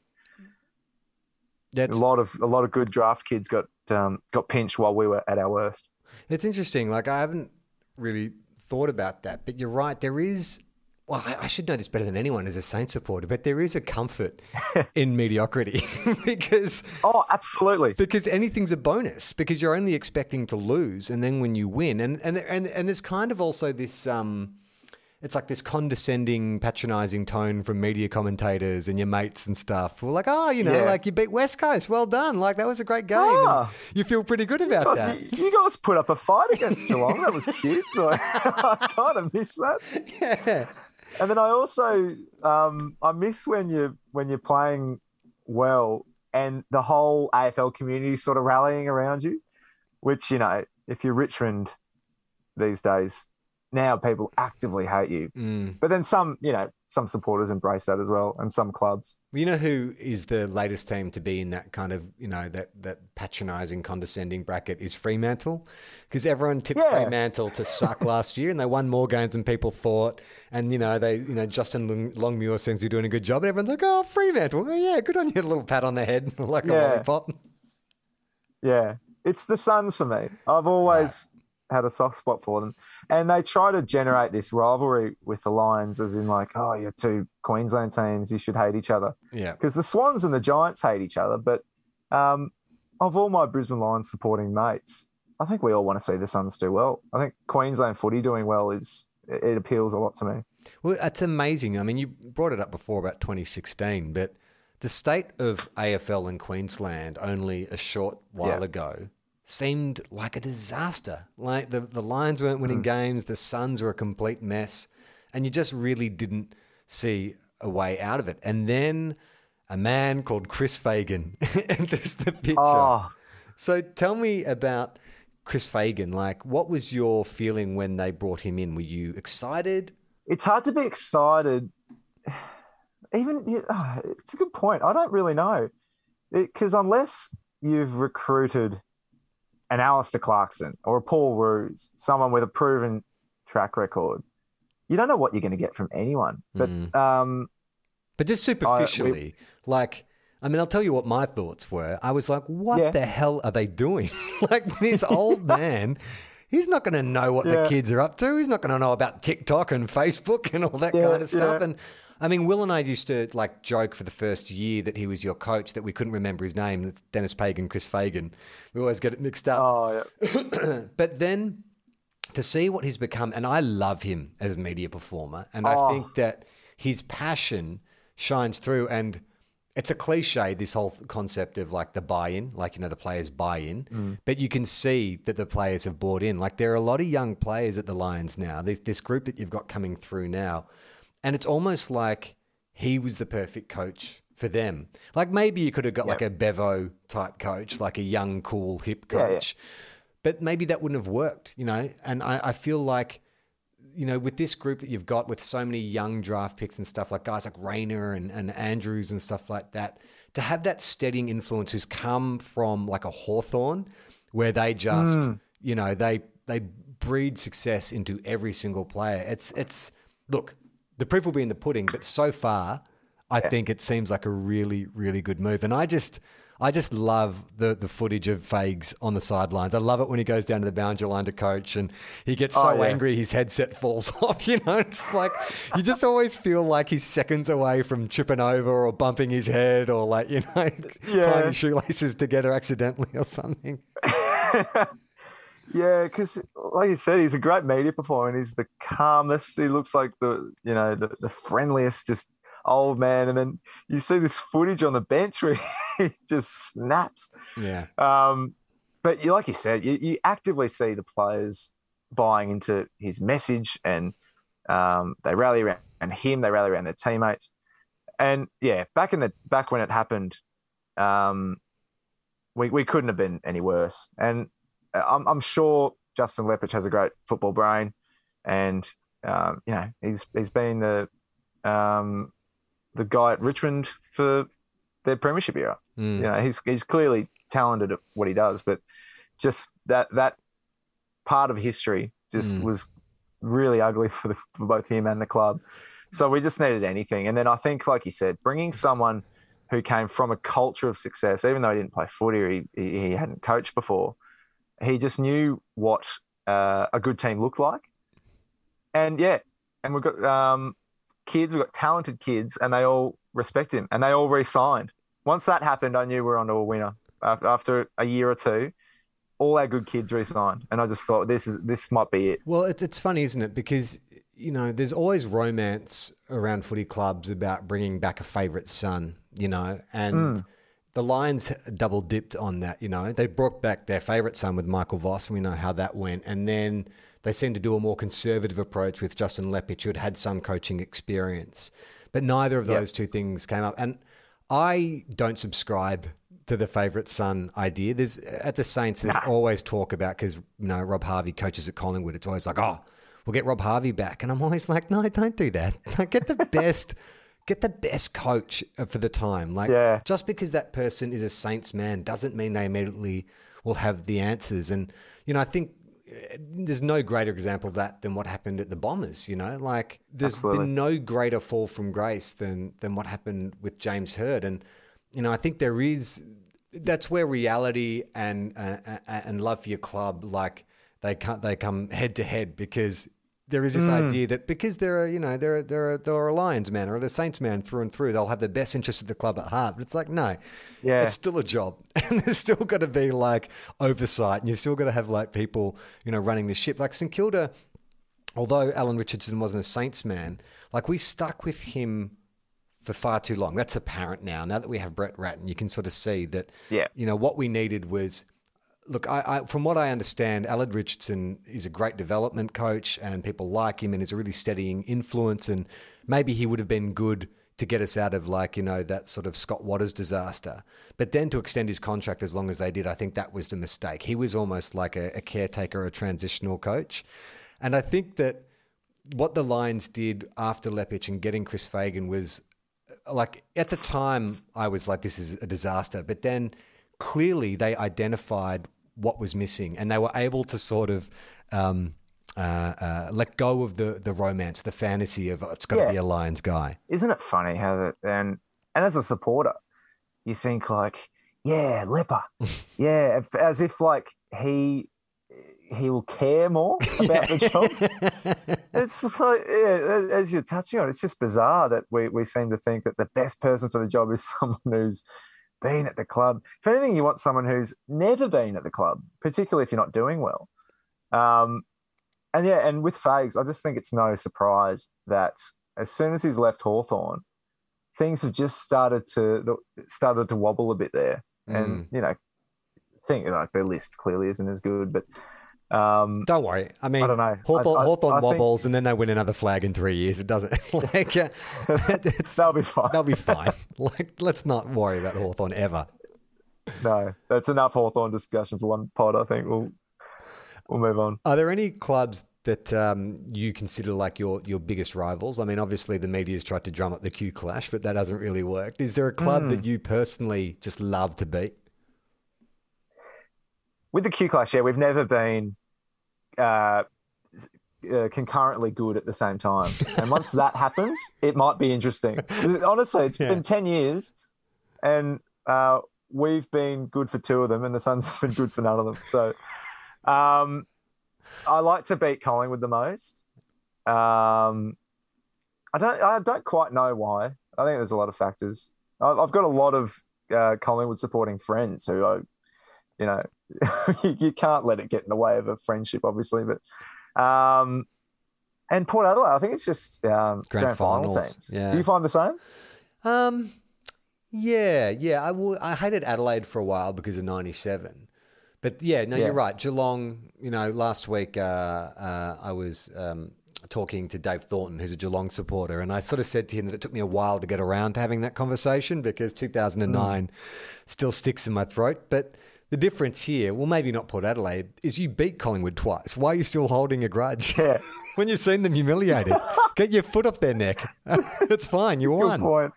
A lot of good draft kids got pinched while we were at our worst. It's interesting. Like, I haven't really thought about that, but you're right. There is, well, I should know this better than anyone as a Saints supporter, but there is a comfort in mediocrity because... Oh, absolutely. Because anything's a bonus because you're only expecting to lose. And then when you win, and there's kind of also this... It's like this condescending, patronising tone from media commentators and your mates and stuff. We're like, like you beat West Coast. Well done. Like, that was a great game. And you feel pretty good about that. You guys put up a fight against Geelong. That was cute. Like, I kind of miss that. Yeah. And then I also I miss when you're playing well and the whole AFL community is sort of rallying around you, which, if you're Richmond these days, now people actively hate you. But then some supporters embrace that as well, and some clubs. You know who is the latest team to be in that kind of, that patronising, condescending bracket is Fremantle? Because everyone tipped Fremantle to suck last year, and they won more games than people thought. And, Justin Longmuir seems to be doing a good job, and everyone's like, oh, Fremantle. Oh, yeah, good on you. A little pat on the head, like a lollipop. Yeah, it's the Suns for me. I've always... had a soft spot for them. And they try to generate this rivalry with the Lions as in like, oh, you're two Queensland teams, you should hate each other. Yeah. Because the Swans and the Giants hate each other. But of all my Brisbane Lions supporting mates, I think we all want to see the Suns do well. I think Queensland footy doing well it appeals a lot to me. Well, it's amazing. I mean, you brought it up before about 2016, but the state of AFL in Queensland only a short while ago seemed like a disaster. Like the Lions weren't winning games, the Suns were a complete mess, and you just really didn't see a way out of it. And then a man called Chris Fagan enters the picture. Oh. So tell me about Chris Fagan. Like, what was your feeling when they brought him in? Were you excited? It's hard to be excited. It's a good point. I don't really know. Because unless you've recruited an Alistair Clarkson or a Paul Roos, someone with a proven track record, you don't know what you're going to get from anyone. But just superficially, I'll tell you what my thoughts were. I was like, what the hell are they doing? Like, this old man, he's not going to know what the kids are up to. He's not going to know about TikTok and Facebook and all that kind of stuff. And I mean, Will and I used to joke for the first year that he was your coach that we couldn't remember his name. It's Dennis Pagan, Chris Fagan. We always get it mixed up. Oh, yeah. But then to see what he's become, and I love him as a media performer, and I think that his passion shines through. And it's a cliche, this whole concept of the buy-in, the players buy in, but you can see that the players have bought in. Like, there are a lot of young players at the Lions now. There's this group that you've got coming through now. And it's almost like he was the perfect coach for them. Like, maybe you could have got a Bevo type coach, like a young, cool, hip coach. But maybe that wouldn't have worked, And I feel like, with this group that you've got with so many young draft picks and stuff, like guys like Rayner and Andrews and stuff like that, to have that steadying influence who's come from like a Hawthorn, where they just, you know, they breed success into every single player. It's look, the proof will be in the pudding, but so far, I think it seems like a really, really good move. And I just love the footage of Fags on the sidelines. I love it when he goes down to the boundary line to coach and he gets so angry his headset falls off. You know, it's like you just always feel like he's seconds away from tripping over or bumping his head or like, you know, tying his shoelaces together accidentally or something. Yeah, because like you said, he's a great media performer and he's the calmest. He looks like the friendliest, just old man. And then you see this footage on the bench where he just snaps. Yeah. But like you said, you actively see the players buying into his message and they rally around him, they rally around their teammates. And yeah, back when it happened, we couldn't have been any worse. And I'm sure Justin Leppich has a great football brain, and you know he's been the guy at Richmond for their premiership era. You know he's clearly talented at what he does, but just that part of history just was really ugly for both him and the club. So we just needed anything, and then I think, like you said, bringing someone who came from a culture of success, even though he didn't play footy or he hadn't coached before. He just knew what a good team looked like. And we've got kids, we've got talented kids, and they all respect him, and they all re-signed. Once that happened, I knew we were onto a winner. After a year or two, all our good kids re-signed, and I just thought this might be it. Well, it's funny, isn't it? Because, you know, there's always romance around footy clubs about bringing back a favourite son, you know, and... The Lions double dipped on that, you know. They brought back their favourite son with Michael Voss, and we know how that went. And then they seemed to do a more conservative approach with Justin Leppich, who had had some coaching experience. But neither of those two things came up. And I don't subscribe to the favourite son idea. At the Saints, there's always talk about, because, you know, Rob Harvey coaches at Collingwood. It's always like, oh, we'll get Rob Harvey back. And I'm always like, no, don't do that. Get the best... Get the best coach for the time. Like, just because that person is a Saints man doesn't mean they immediately will have the answers. And, you know, I think there's no greater example of that than what happened at the Bombers, you know? Like, there's been no greater fall from grace than what happened with James Hird. And, you know, I think that's where reality and love for your club, like, they come head to head, because there is this idea that because they're a Lions man or a Saints man through and through, they'll have the best interest of the club at heart. But it's like, no, it's still a job, and there's still got to be like oversight, and you've still got to have like people, you know, running the ship. Like St Kilda, although Alan Richardson wasn't a Saints man, like we stuck with him for far too long. That's apparent now. Now that we have Brett Ratton, you can sort of see that. You know, what we needed was. Look, I from what I understand, Alan Richardson is a great development coach and people like him and is a really steadying influence, and maybe he would have been good to get us out of, like, you know, that sort of Scott Watters disaster. But then to extend his contract as long as they did, I think that was the mistake. He was almost like a caretaker, a transitional coach. And I think that what the Lions did after Leppich and getting Chris Fagan was, like, at the time I was like, this is a disaster. But then clearly they identified what was missing, and they were able to sort of let go of the romance, the fantasy of it's got to be a Lions guy. Isn't it funny how that, and as a supporter, you think like, yeah, Lepper, as if like he will care more about the job. It's like, as you're touching on, it's just bizarre that we seem to think that the best person for the job is someone who's been at the club. If anything, you want someone who's never been at the club, particularly if you're not doing well. And with Fags, I just think it's no surprise that as soon as he's left Hawthorn, things have just started to wobble a bit there. And, you know, I think like their list clearly isn't as good, but don't worry. I mean, I don't know. Hawthorn wobbles and then they win another flag in 3 years. It doesn't like they'll be fine. They'll be fine. Like, let's not worry about Hawthorn ever. No, that's enough Hawthorn discussion for one pod. I think we'll move on. Are there any clubs that you consider like your biggest rivals? I mean, obviously the media's tried to drum up the Q Clash, but that hasn't really worked. Is there a club that you personally just love to beat? With the Q Clash, yeah, we've never been concurrently good at the same time. And once that happens, it might be interesting. Honestly, it's been 10 years and we've been good for 2 of them and the Suns have been good for none of them. So I like to beat Collingwood the most. I don't quite know why. I think there's a lot of factors. I've got a lot of Collingwood supporting friends who I, you can't let it get in the way of a friendship, obviously. But and Port Adelaide, I think it's just grand final teams. Yeah. Do you find the same? Yeah. I hated Adelaide for a while because of '97. But you're right. Geelong, last week I was talking to Dave Thornton, who's a Geelong supporter, and I sort of said to him that it took me a while to get around to having that conversation because 2009 still sticks in my throat. But the difference here, well, maybe not Port Adelaide, is you beat Collingwood twice. Why are you still holding a grudge? Yeah. When you've seen them humiliated, get your foot off their neck. It's fine. You won. Good point.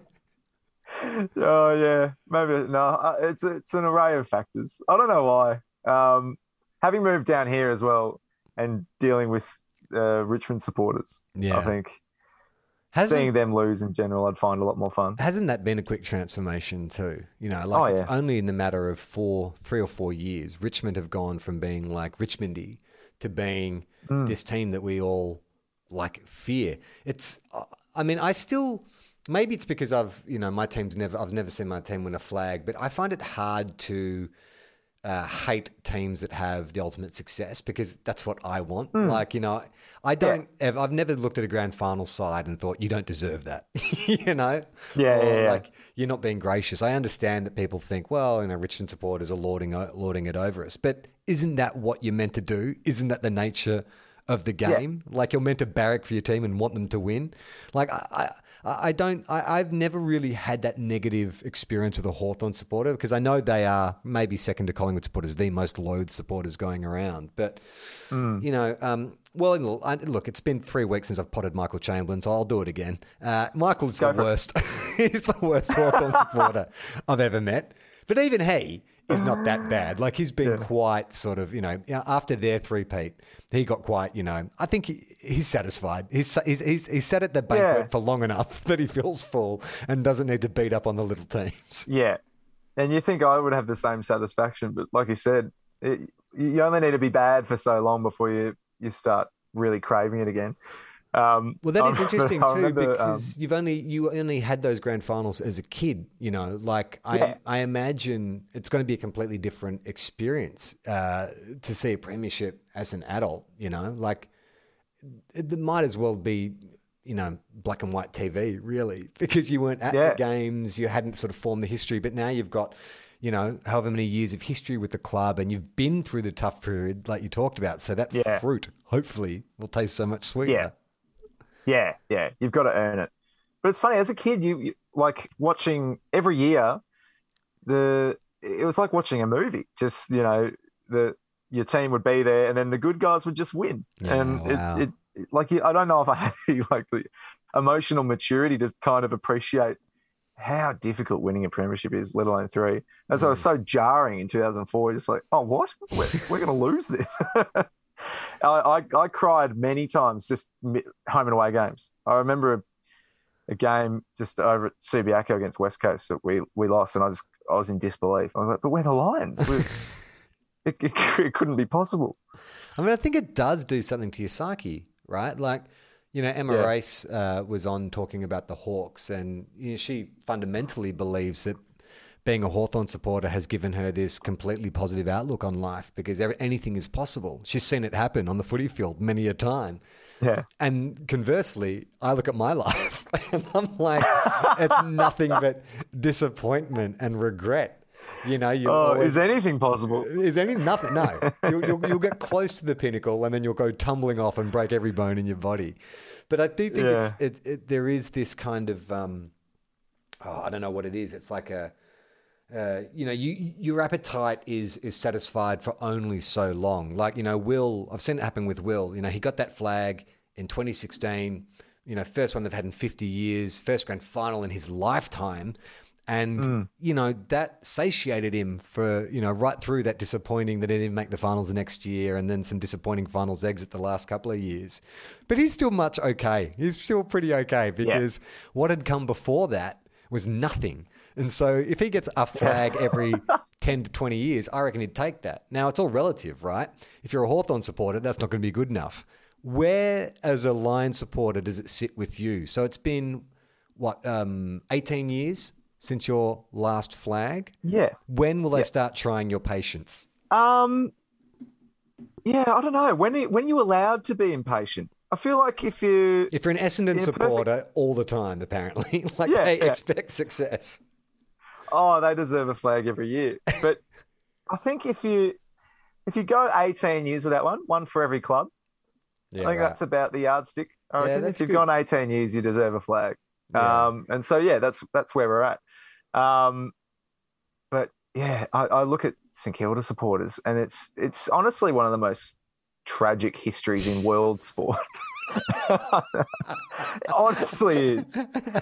Oh yeah, maybe no. It's an array of factors. I don't know why. Having moved down here as well and dealing with Richmond supporters, I think seeing them lose in general, I'd find a lot more fun. Hasn't that been a quick transformation too? It's only in the matter of 3 or 4 years, Richmond have gone from being like Richmondy to being this team that we all like fear. Maybe it's because I've never seen my team win a flag, but I find it hard to hate teams that have the ultimate success because that's what I want. I've never looked at a grand final side and thought you don't deserve that, Like you're not being gracious. I understand that people think, well, Richmond supporters are lording it over us, but isn't that what you're meant to do? Isn't that the nature of the game? Yeah. Like you're meant to barrack for your team and want them to win. Like I've never really had that negative experience with a Hawthorn supporter because I know they are maybe second to Collingwood supporters, the most loathed supporters going around. But, look, it's been 3 weeks since I've potted Michael Chamberlain, so I'll do it again. Michael's the worst. He's the worst Hawthorn supporter I've ever met. But even he is not that bad. Like he's been quite sort of, after their three-peat, he got quite, I think he's satisfied. He's sat at the banquet for long enough that he feels full and doesn't need to beat up on the little teams. Yeah. And you think I would have the same satisfaction, but like you said, you only need to be bad for so long before you start really craving it again. Well, that is interesting too, because you only had those grand finals as a kid. I imagine it's going to be a completely different experience to see a premiership as an adult. Like it might as well be black and white TV really, because you weren't at the games, you hadn't sort of formed the history, but now you've got however many years of history with the club, and you've been through the tough period like you talked about. So that fruit hopefully will taste so much sweeter. Yeah, you've got to earn it. But it's funny, as a kid, you like watching every year, it was like watching a movie. Just, your team would be there and then the good guys would just win. Yeah, and I don't know if I had the emotional maturity to kind of appreciate how difficult winning a premiership is, let alone 3. And so it was so jarring in 2004, just like, oh, what? We're going to lose this. I cried many times just home and away games. I remember a game just over at Subiaco against West Coast that we lost, and I was in disbelief. I was like, but we're the Lions. It couldn't be possible. I mean, I think it does do something to your psyche, right? Like, Emma Race was on talking about the Hawks, and she fundamentally believes that being a Hawthorn supporter has given her this completely positive outlook on life because anything is possible. She's seen it happen on the footy field many a time. Yeah. And conversely, I look at my life and I'm like, it's nothing but disappointment and regret. Is anything possible? Is nothing? No. You'll get close to the pinnacle and then you'll go tumbling off and break every bone in your body. But I do think there is this kind of, I don't know what it is. It's like your appetite is satisfied for only so long. Like, Will, I've seen it happen with Will. He got that flag in 2016, first one they've had in 50 years, first grand final in his lifetime. And, that satiated him for, right through that disappointing that he didn't make the finals the next year and then some disappointing finals exit the last couple of years. But he's still much okay. He's still pretty okay because what had come before that was nothing. And so if he gets a flag every 10 to 20 years, I reckon he'd take that. Now, it's all relative, right? If you're a Hawthorn supporter, that's not going to be good enough. Where, as a Lions supporter, does it sit with you? So it's been, 18 years since your last flag? Yeah. When will they start trying your patience? I don't know. When are you allowed to be impatient? I feel like if you're an Essendon supporter all the time, apparently, they expect success. Oh, they deserve a flag every year. But I think if you go 18 years with that one for every club, I think that's about the yardstick. I reckon if you've gone 18 years, you deserve a flag. Yeah. And so that's where we're at. But yeah, I look at St Kilda supporters, and it's honestly one of the most tragic histories in world sport. It honestly is.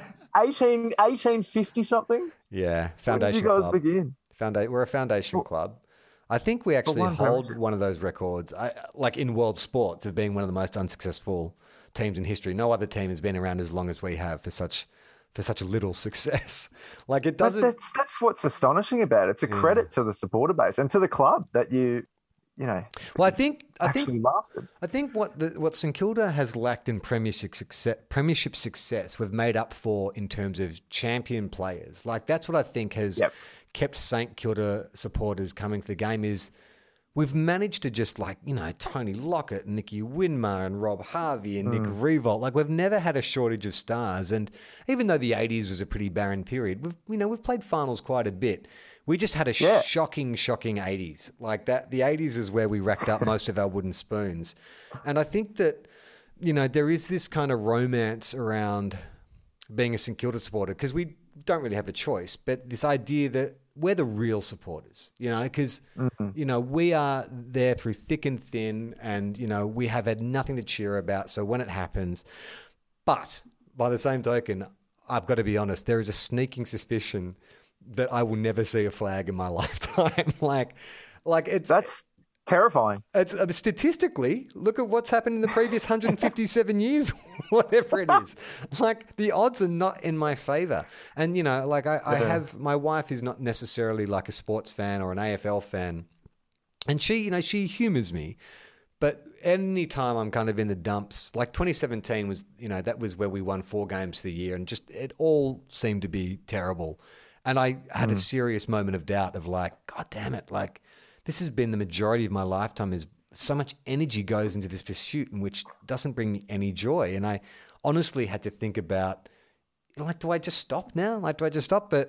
1850 something. Yeah, foundation. Where did you guys begin? We're a foundation club. I think we actually hold one of those records, like in world sports, of being one of the most unsuccessful teams in history. No other team has been around as long as we have for such little success. Like, it doesn't. That's what's astonishing about it. It's a credit to the supporter base and to the club that you know. Well, I think lasted. I think what St Kilda has lacked in premiership success, we've made up for in terms of champion players. Like, that's what I think has kept St Kilda supporters coming to the game. Is we've managed to just, Tony Lockett, Nicky Winmar and Rob Harvey and Nick Riewoldt. Like, we've never had a shortage of stars. And even though the 80s was a pretty barren period, we've played finals quite a bit. We just had a shocking 80s. Like that, the 80s is where we racked up most of our wooden spoons. And I think that, there is this kind of romance around being a St Kilda supporter because we don't really have a choice. But this idea that we're the real supporters, because, we are there through thick and thin and, we have had nothing to cheer about. So when it happens, but by the same token, I've got to be honest, there is a sneaking suspicion that I will never see a flag in my lifetime. That's terrifying. It's statistically, look at what's happened in the previous 157 years, whatever it is. Like, the odds are not in my favor. And, I have, my wife is not necessarily like a sports fan or an AFL fan. And she humors me. But any time I'm kind of in the dumps, like 2017 was, that was where we won 4 games for the year and just, it all seemed to be terrible. And I had a serious moment of doubt of like, God damn it. Like, this has been the majority of my lifetime, is so much energy goes into this pursuit, in which doesn't bring me any joy. And I honestly had to think about, do I just stop now? Do I just stop? But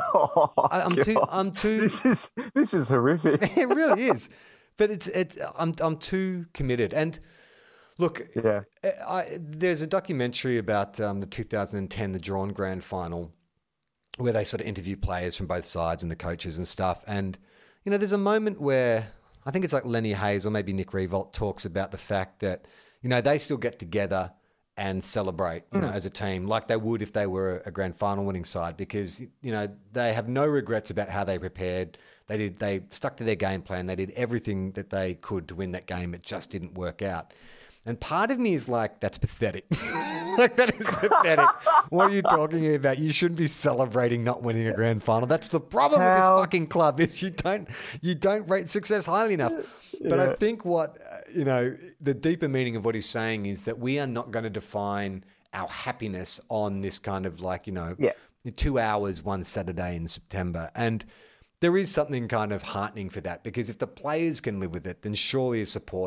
I'm too. This is horrific. It really is. But I'm too committed. And look, there's a documentary about the 2010, the drawn grand final, where they sort of interview players from both sides and the coaches and stuff. And, there's a moment where I think it's like Lenny Hayes or maybe Nick Riewoldt talks about the fact that, they still get together and celebrate, as a team like they would if they were a grand final winning side, because, they have no regrets about how they prepared. They stuck to their game plan. They did everything that they could to win that game. It just didn't work out. And part of me is like, that's pathetic. That is pathetic. What are you talking about? You shouldn't be celebrating not winning a grand final. That's the problem with this fucking club, is you don't rate success highly enough. Yeah. But I think what, the deeper meaning of what he's saying is that we are not going to define our happiness on this kind of 2 hours one Saturday in September. And there is something kind of heartening for that, because if the players can live with it, then surely a supporter,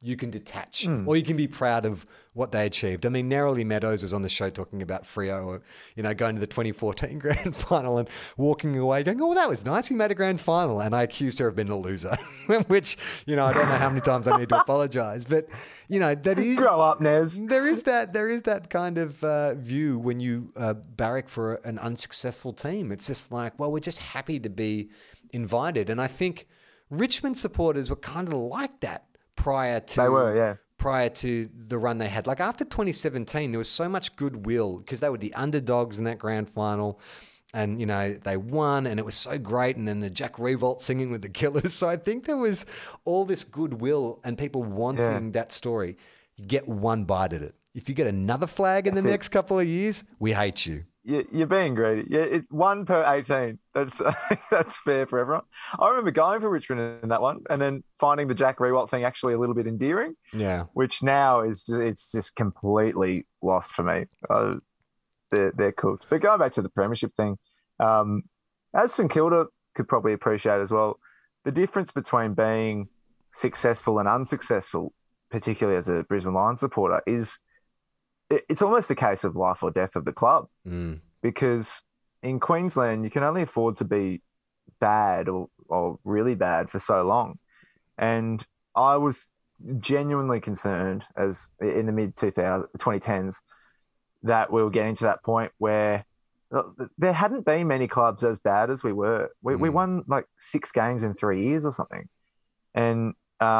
you can detach or you can be proud of what they achieved. I mean, Nerily Meadows was on the show talking about Freo, going to the 2014 grand final and walking away going, oh, that was nice. We made a grand final. And I accused her of being a loser, which, I don't know how many times I need to apologize. But, that is... Grow up, Nez. There is that kind of view when you barrack for an unsuccessful team. It's just like, well, we're just happy to be invited. And I think Richmond supporters were kind of like that prior to the run they had. Like after 2017, there was so much goodwill because they were the underdogs in that grand final. And, they won and it was so great. And then the Jack Riewoldt singing with the Killers. So I think there was all this goodwill and people wanting that story. You get one bite at it. If you get another flag in the next couple of years, we hate you. You're being greedy. Yeah, it's 1 per 18. That's fair for everyone. I remember going for Richmond in that one and then finding the Jack Riewoldt thing actually a little bit endearing. Yeah. Which now it's just completely lost for me. They're cooked. But going back to the premiership thing, as St Kilda could probably appreciate as well, the difference between being successful and unsuccessful, particularly as a Brisbane Lions supporter, is it's almost a case of life or death of the club. Because in Queensland, you can only afford to be bad or really bad for so long. And I was genuinely concerned as in the mid-2010s that we were getting to that point where there hadn't been many clubs as bad as we were. We won like 6 games in 3 years or something. And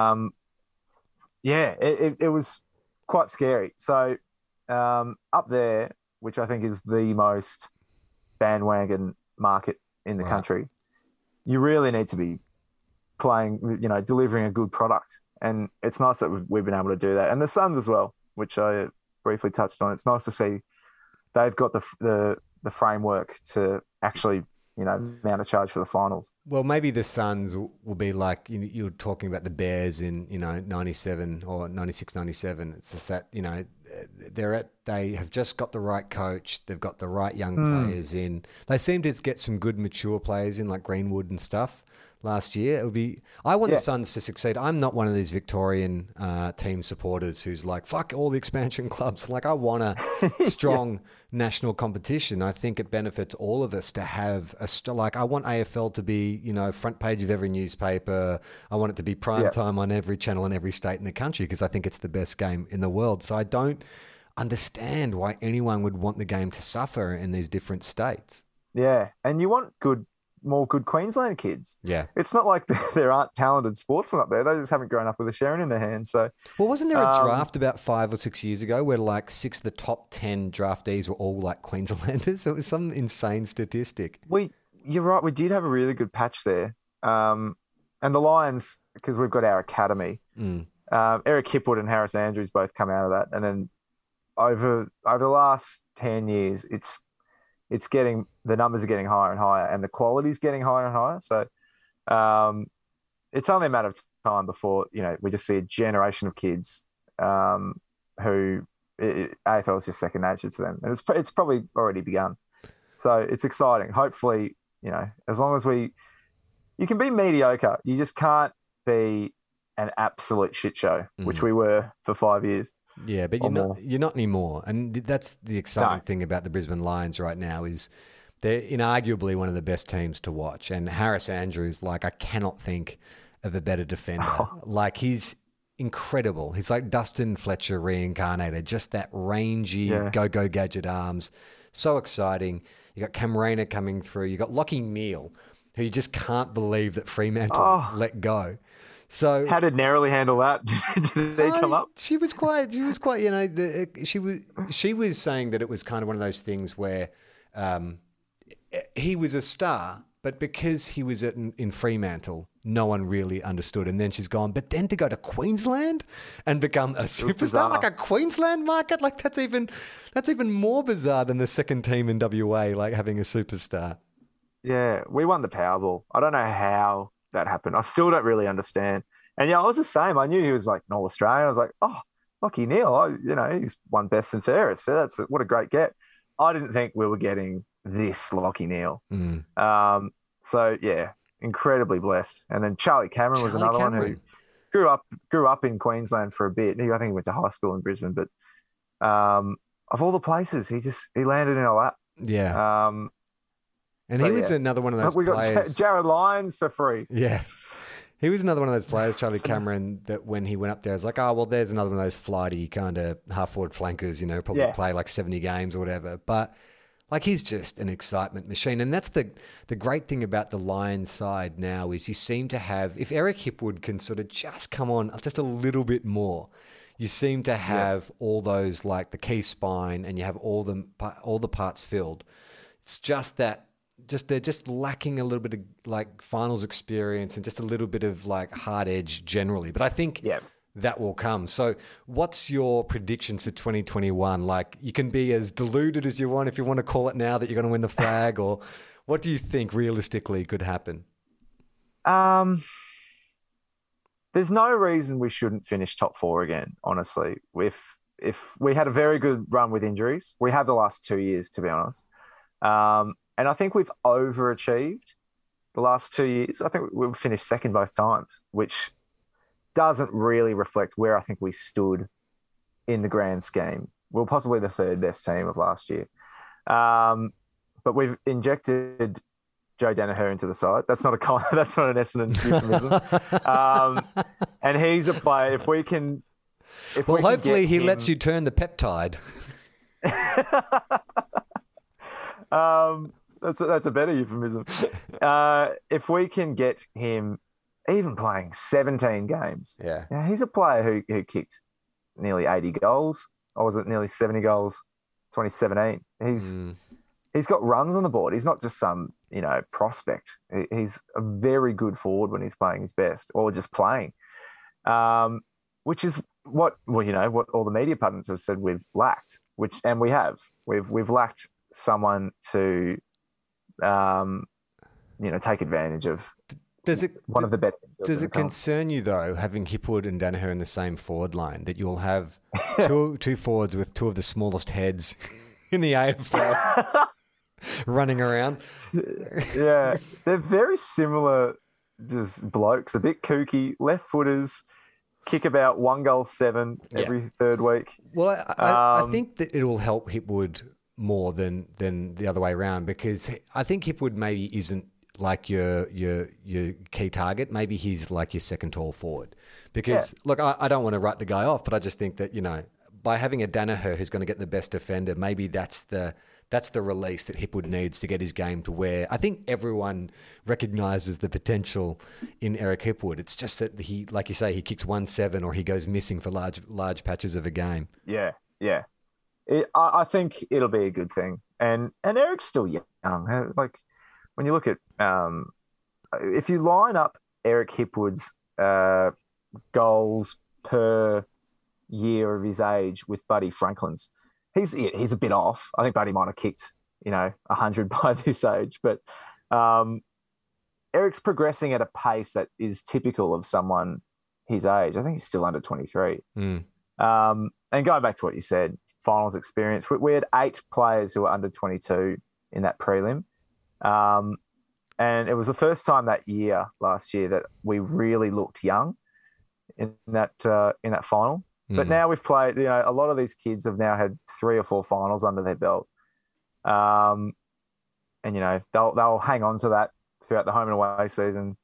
it was quite scary. So up there, which I think is the most bandwagon market in the country, you really need to be playing, delivering a good product. And it's nice that we've been able to do that. And the Suns as well, which I briefly touched on. It's nice to see they've got the framework to actually, mount a charge for the finals. Well, maybe the Suns will be like, you were talking about the Bears in, 97 or 96, 97. It's just that, they have just got the right coach. They've got the right young players in. They seem to get some good mature players in like Greenwood and stuff last year. I want the Suns to succeed. I'm not one of these Victorian team supporters who's like, fuck all the expansion clubs. Like I want a strong national competition. I think it benefits all of us to have I want AFL to be, front page of every newspaper. I want it to be prime time on every channel in every state in the country because I think it's the best game in the world. So I don't understand why anyone would want the game to suffer in these different states. Yeah. And you want more good Queensland kids. Yeah. It's not like there aren't talented sportsmen up there. They just haven't grown up with a Sharon in their hands. So, well, wasn't there a draft about 5 or 6 years ago where like 6 of the top 10 draftees were all like Queenslanders? It was some insane statistic. You're right. We did have a really good patch there. And the Lions, because we've got our academy, Eric Hipwood and Harris Andrews both come out of that. And then over the last 10 years, the numbers are getting higher and higher and the quality is getting higher and higher. So it's only a matter of time before, we just see a generation of kids who AFL is just second nature to them. And it's probably already begun. So it's exciting. Hopefully, as long as you can be mediocre, you just can't be an absolute shit show, which we were for 5 years. Yeah, but you're not anymore. And that's the exciting thing about the Brisbane Lions right now is they're inarguably one of the best teams to watch. And Harris Andrews, like I cannot think of a better defender. Like he's incredible. He's like Dustin Fletcher reincarnated, just that rangy go-go gadget arms. So exciting. You got Camarena coming through. You got Lachie Neale, who you just can't believe that Fremantle let go. So how did Nerily handle that? Did they come up? She was quite, she was saying that it was kind of one of those things where he was a star, but because he was in Fremantle, no one really understood. And then she's gone, but then to go to Queensland and become a superstar, like a Queensland market, like that's even more bizarre than the second team in WA, like having a superstar. Yeah, we won the Powerball. I don't know how that happened. I still don't really understand. And I was the same. I knew he was like North Australian. I was like, oh, Lachie Neale, he's won best and fairest. So what a great get. I didn't think we were getting this Lachie Neale. So yeah, incredibly blessed. And then Charlie Cameron was another one grew up in Queensland for a bit. I think he went to high school in Brisbane, but of all the places, he landed in a lap. Yeah. And he was another one of those players. We got Jared Lyons for free. Yeah. He was another one of those players, Charlie Cameron, that when he went up there, I was like, oh, well, there's another one of those flighty kind of half-forward flankers, probably play like 70 games or whatever. But like he's just an excitement machine. And that's the great thing about the Lions side now is you seem to have, if Eric Hipwood can sort of just come on just a little bit more, you seem to have all those like the key spine and you have all the parts filled. It's just that they're just lacking a little bit of like finals experience and just a little bit of like hard edge generally. But I think that will come. So what's your predictions for 2021? Like you can be as deluded as you want if you want to call it now that you're going to win the flag, or what do you think realistically could happen? There's no reason we shouldn't finish top 4 again, honestly. If we had a very good run with injuries, we have the last 2 years, to be honest. And I think we've overachieved the last 2 years. I think we've finished second both times, which doesn't really reflect where I think we stood in the grand scheme. We're possibly the third best team of last year. But we've injected Joe Daniher into the side. That's not an Essendon euphemism. And he's a player. If we can... hopefully he lets you turn the peptide. That's a better euphemism. If we can get him even playing 17 games, he's a player who kicked nearly 80 goals. Or was it nearly 70 goals? 2017. He's got runs on the board. He's not just some prospect. He's a very good forward when he's playing his best or just playing, which is what all the media pundits have said we've lacked. And we have. We've lacked someone to take advantage of. One of the better. Does it concern you though, having Hipwood and Daniher in the same forward line, that you'll have two forwards with two of the smallest heads in the AFL running around? Yeah, they're very similar, just blokes, a bit kooky, left footers, kick about 1 goal 7 every third week. Well, I think that it will help Hipwood more than the other way around, because I think Hipwood maybe isn't like your key target. Maybe he's like your second tall forward. Because look, I don't want to write the guy off, but I just think that by having a Daniher who's going to get the best defender, maybe that's the release that Hipwood needs to get his game to where I think everyone recognises the potential in Eric Hipwood. It's just that he, like you say, he kicks 1-7 or he goes missing for large patches of a game. Yeah. I think it'll be a good thing. And Eric's still young. Like when you look at if you line up Eric Hipwood's goals per year of his age with Buddy Franklin's, he's a bit off. I think Buddy might have kicked 100 by this age, but Eric's progressing at a pace that is typical of someone his age. I think he's still under 23. And going back to what you said, finals experience, we had 8 players who were under 22 in that prelim. And it was the first time last year that we really looked young in that final. But now we've played, a lot of these kids have now had 3 or 4 finals under their belt. And they'll hang on to that throughout the home and away season.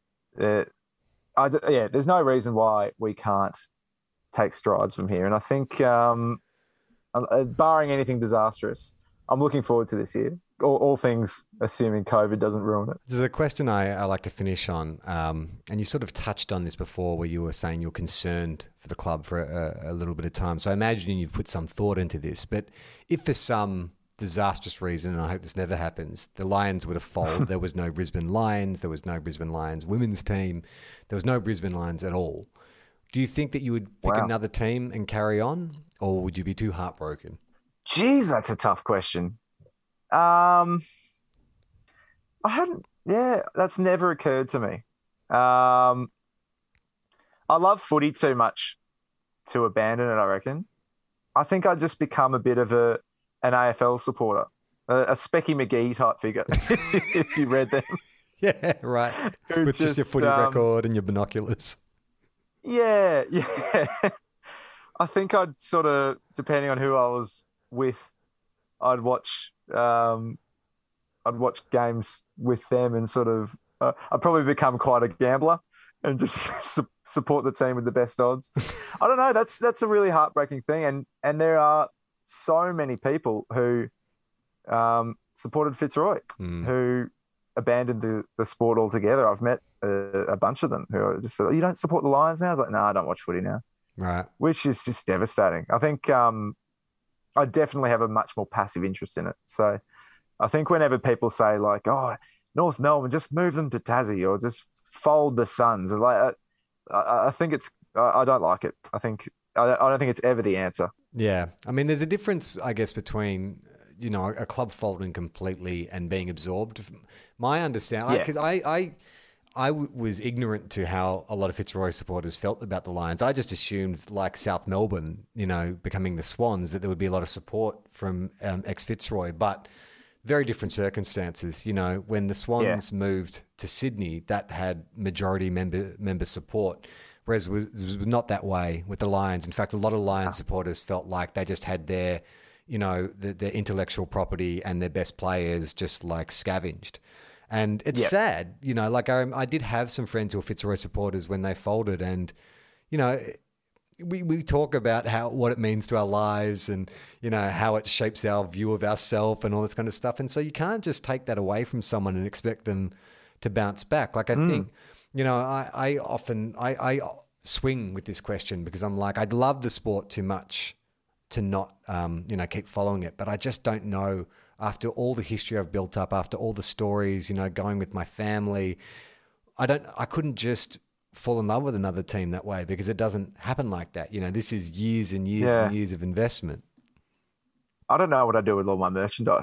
There's no reason why we can't take strides from here. And I think, barring anything disastrous, I'm looking forward to this year. All things assuming COVID doesn't ruin it. There's a question I like to finish on, and you sort of touched on this before where you were saying you're concerned for the club for a little bit of time. So I imagine you've put some thought into this, but if for some disastrous reason, and I hope this never happens, the Lions would have folded, there was no Brisbane Lions, there was no Brisbane Lions women's team, there was no Brisbane Lions at all. Do you think that you would pick another team and carry on, or would you be too heartbroken? Geez, that's a tough question. That's never occurred to me. I love footy too much to abandon it, I reckon. I think I'd just become a bit of an AFL supporter, a Specky McGee type figure, if you read them. Yeah, right. With just your footy record and your binoculars. Yeah, yeah. I think I'd sort of, depending on who I was with, I'd watch I'd watch games with them and sort of I'd probably become quite a gambler and just support the team with the best odds. I don't know. That's a really heartbreaking thing, and there are so many people who supported Fitzroy who abandoned the sport altogether. I've met a bunch of them who are just said, "You don't support the Lions now?" I was like, "No, I don't watch footy now." Right. Which is just devastating. I think I definitely have a much more passive interest in it. So I think whenever people say like, "Oh, North Melbourne, just move them to Tassie or just fold the Suns," like I think I don't like it. I don't think it's ever the answer. Yeah. I mean, there's a difference, I guess, between, you know, a club folding completely and being absorbed. My understanding, because I was ignorant to how a lot of Fitzroy supporters felt about the Lions. I just assumed, like South Melbourne, you know, becoming the Swans, that there would be a lot of support from ex-Fitzroy, but very different circumstances. You know, when the Swans moved to Sydney, that had majority member support, whereas it was not that way with the Lions. In fact, a lot of Lions supporters felt like they just had their, you know, their intellectual property and their best players just like scavenged. And it's sad, you know, like I did have some friends who were Fitzroy supporters when they folded, and, you know, we talk about what it means to our lives and, you know, how it shapes our view of ourselves and all this kind of stuff. And so you can't just take that away from someone and expect them to bounce back. Like I think, you know, I often swing with this question because I'm like, I'd love the sport too much to not, you know, keep following it. But I just don't know, after all the history I've built up, after all the stories, you know, going with my family, I couldn't just fall in love with another team that way because it doesn't happen like that. You know, this is years and years and years of investment. I don't know what I do with all my merchandise.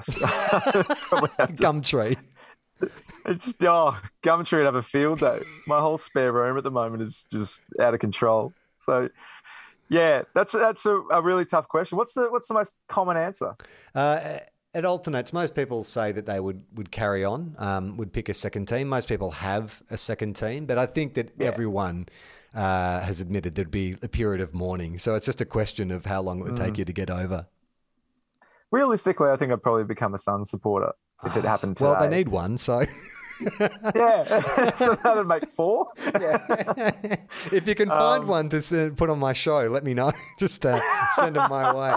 Gumtree. It's Gumtree would have a field day. My whole spare room at the moment is just out of control. So yeah, that's a really tough question. What's the most common answer? It alternates. Most people say that they would carry on, would pick a second team. Most people have a second team, but I think that everyone has admitted there'd be a period of mourning. So it's just a question of how long it would take you to get over. Realistically, I think I'd probably become a Suns supporter if it happened today. Well, they need one, so... Yeah, so that'd make 4. Yeah. If you can find one to put on my show, let me know. Just send them my way.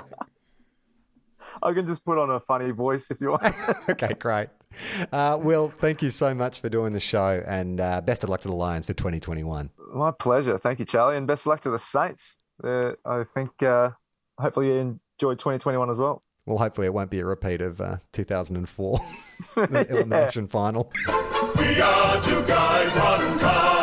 I can just put on a funny voice if you want. Okay, great. Will, thank you so much for doing the show, and best of luck to the Lions for 2021. My pleasure. Thank you, Charlie, and best of luck to the Saints. I think hopefully you enjoyed 2021 as well. Well, hopefully it won't be a repeat of 2004, the elimination final. We are 2 guys, 1 car.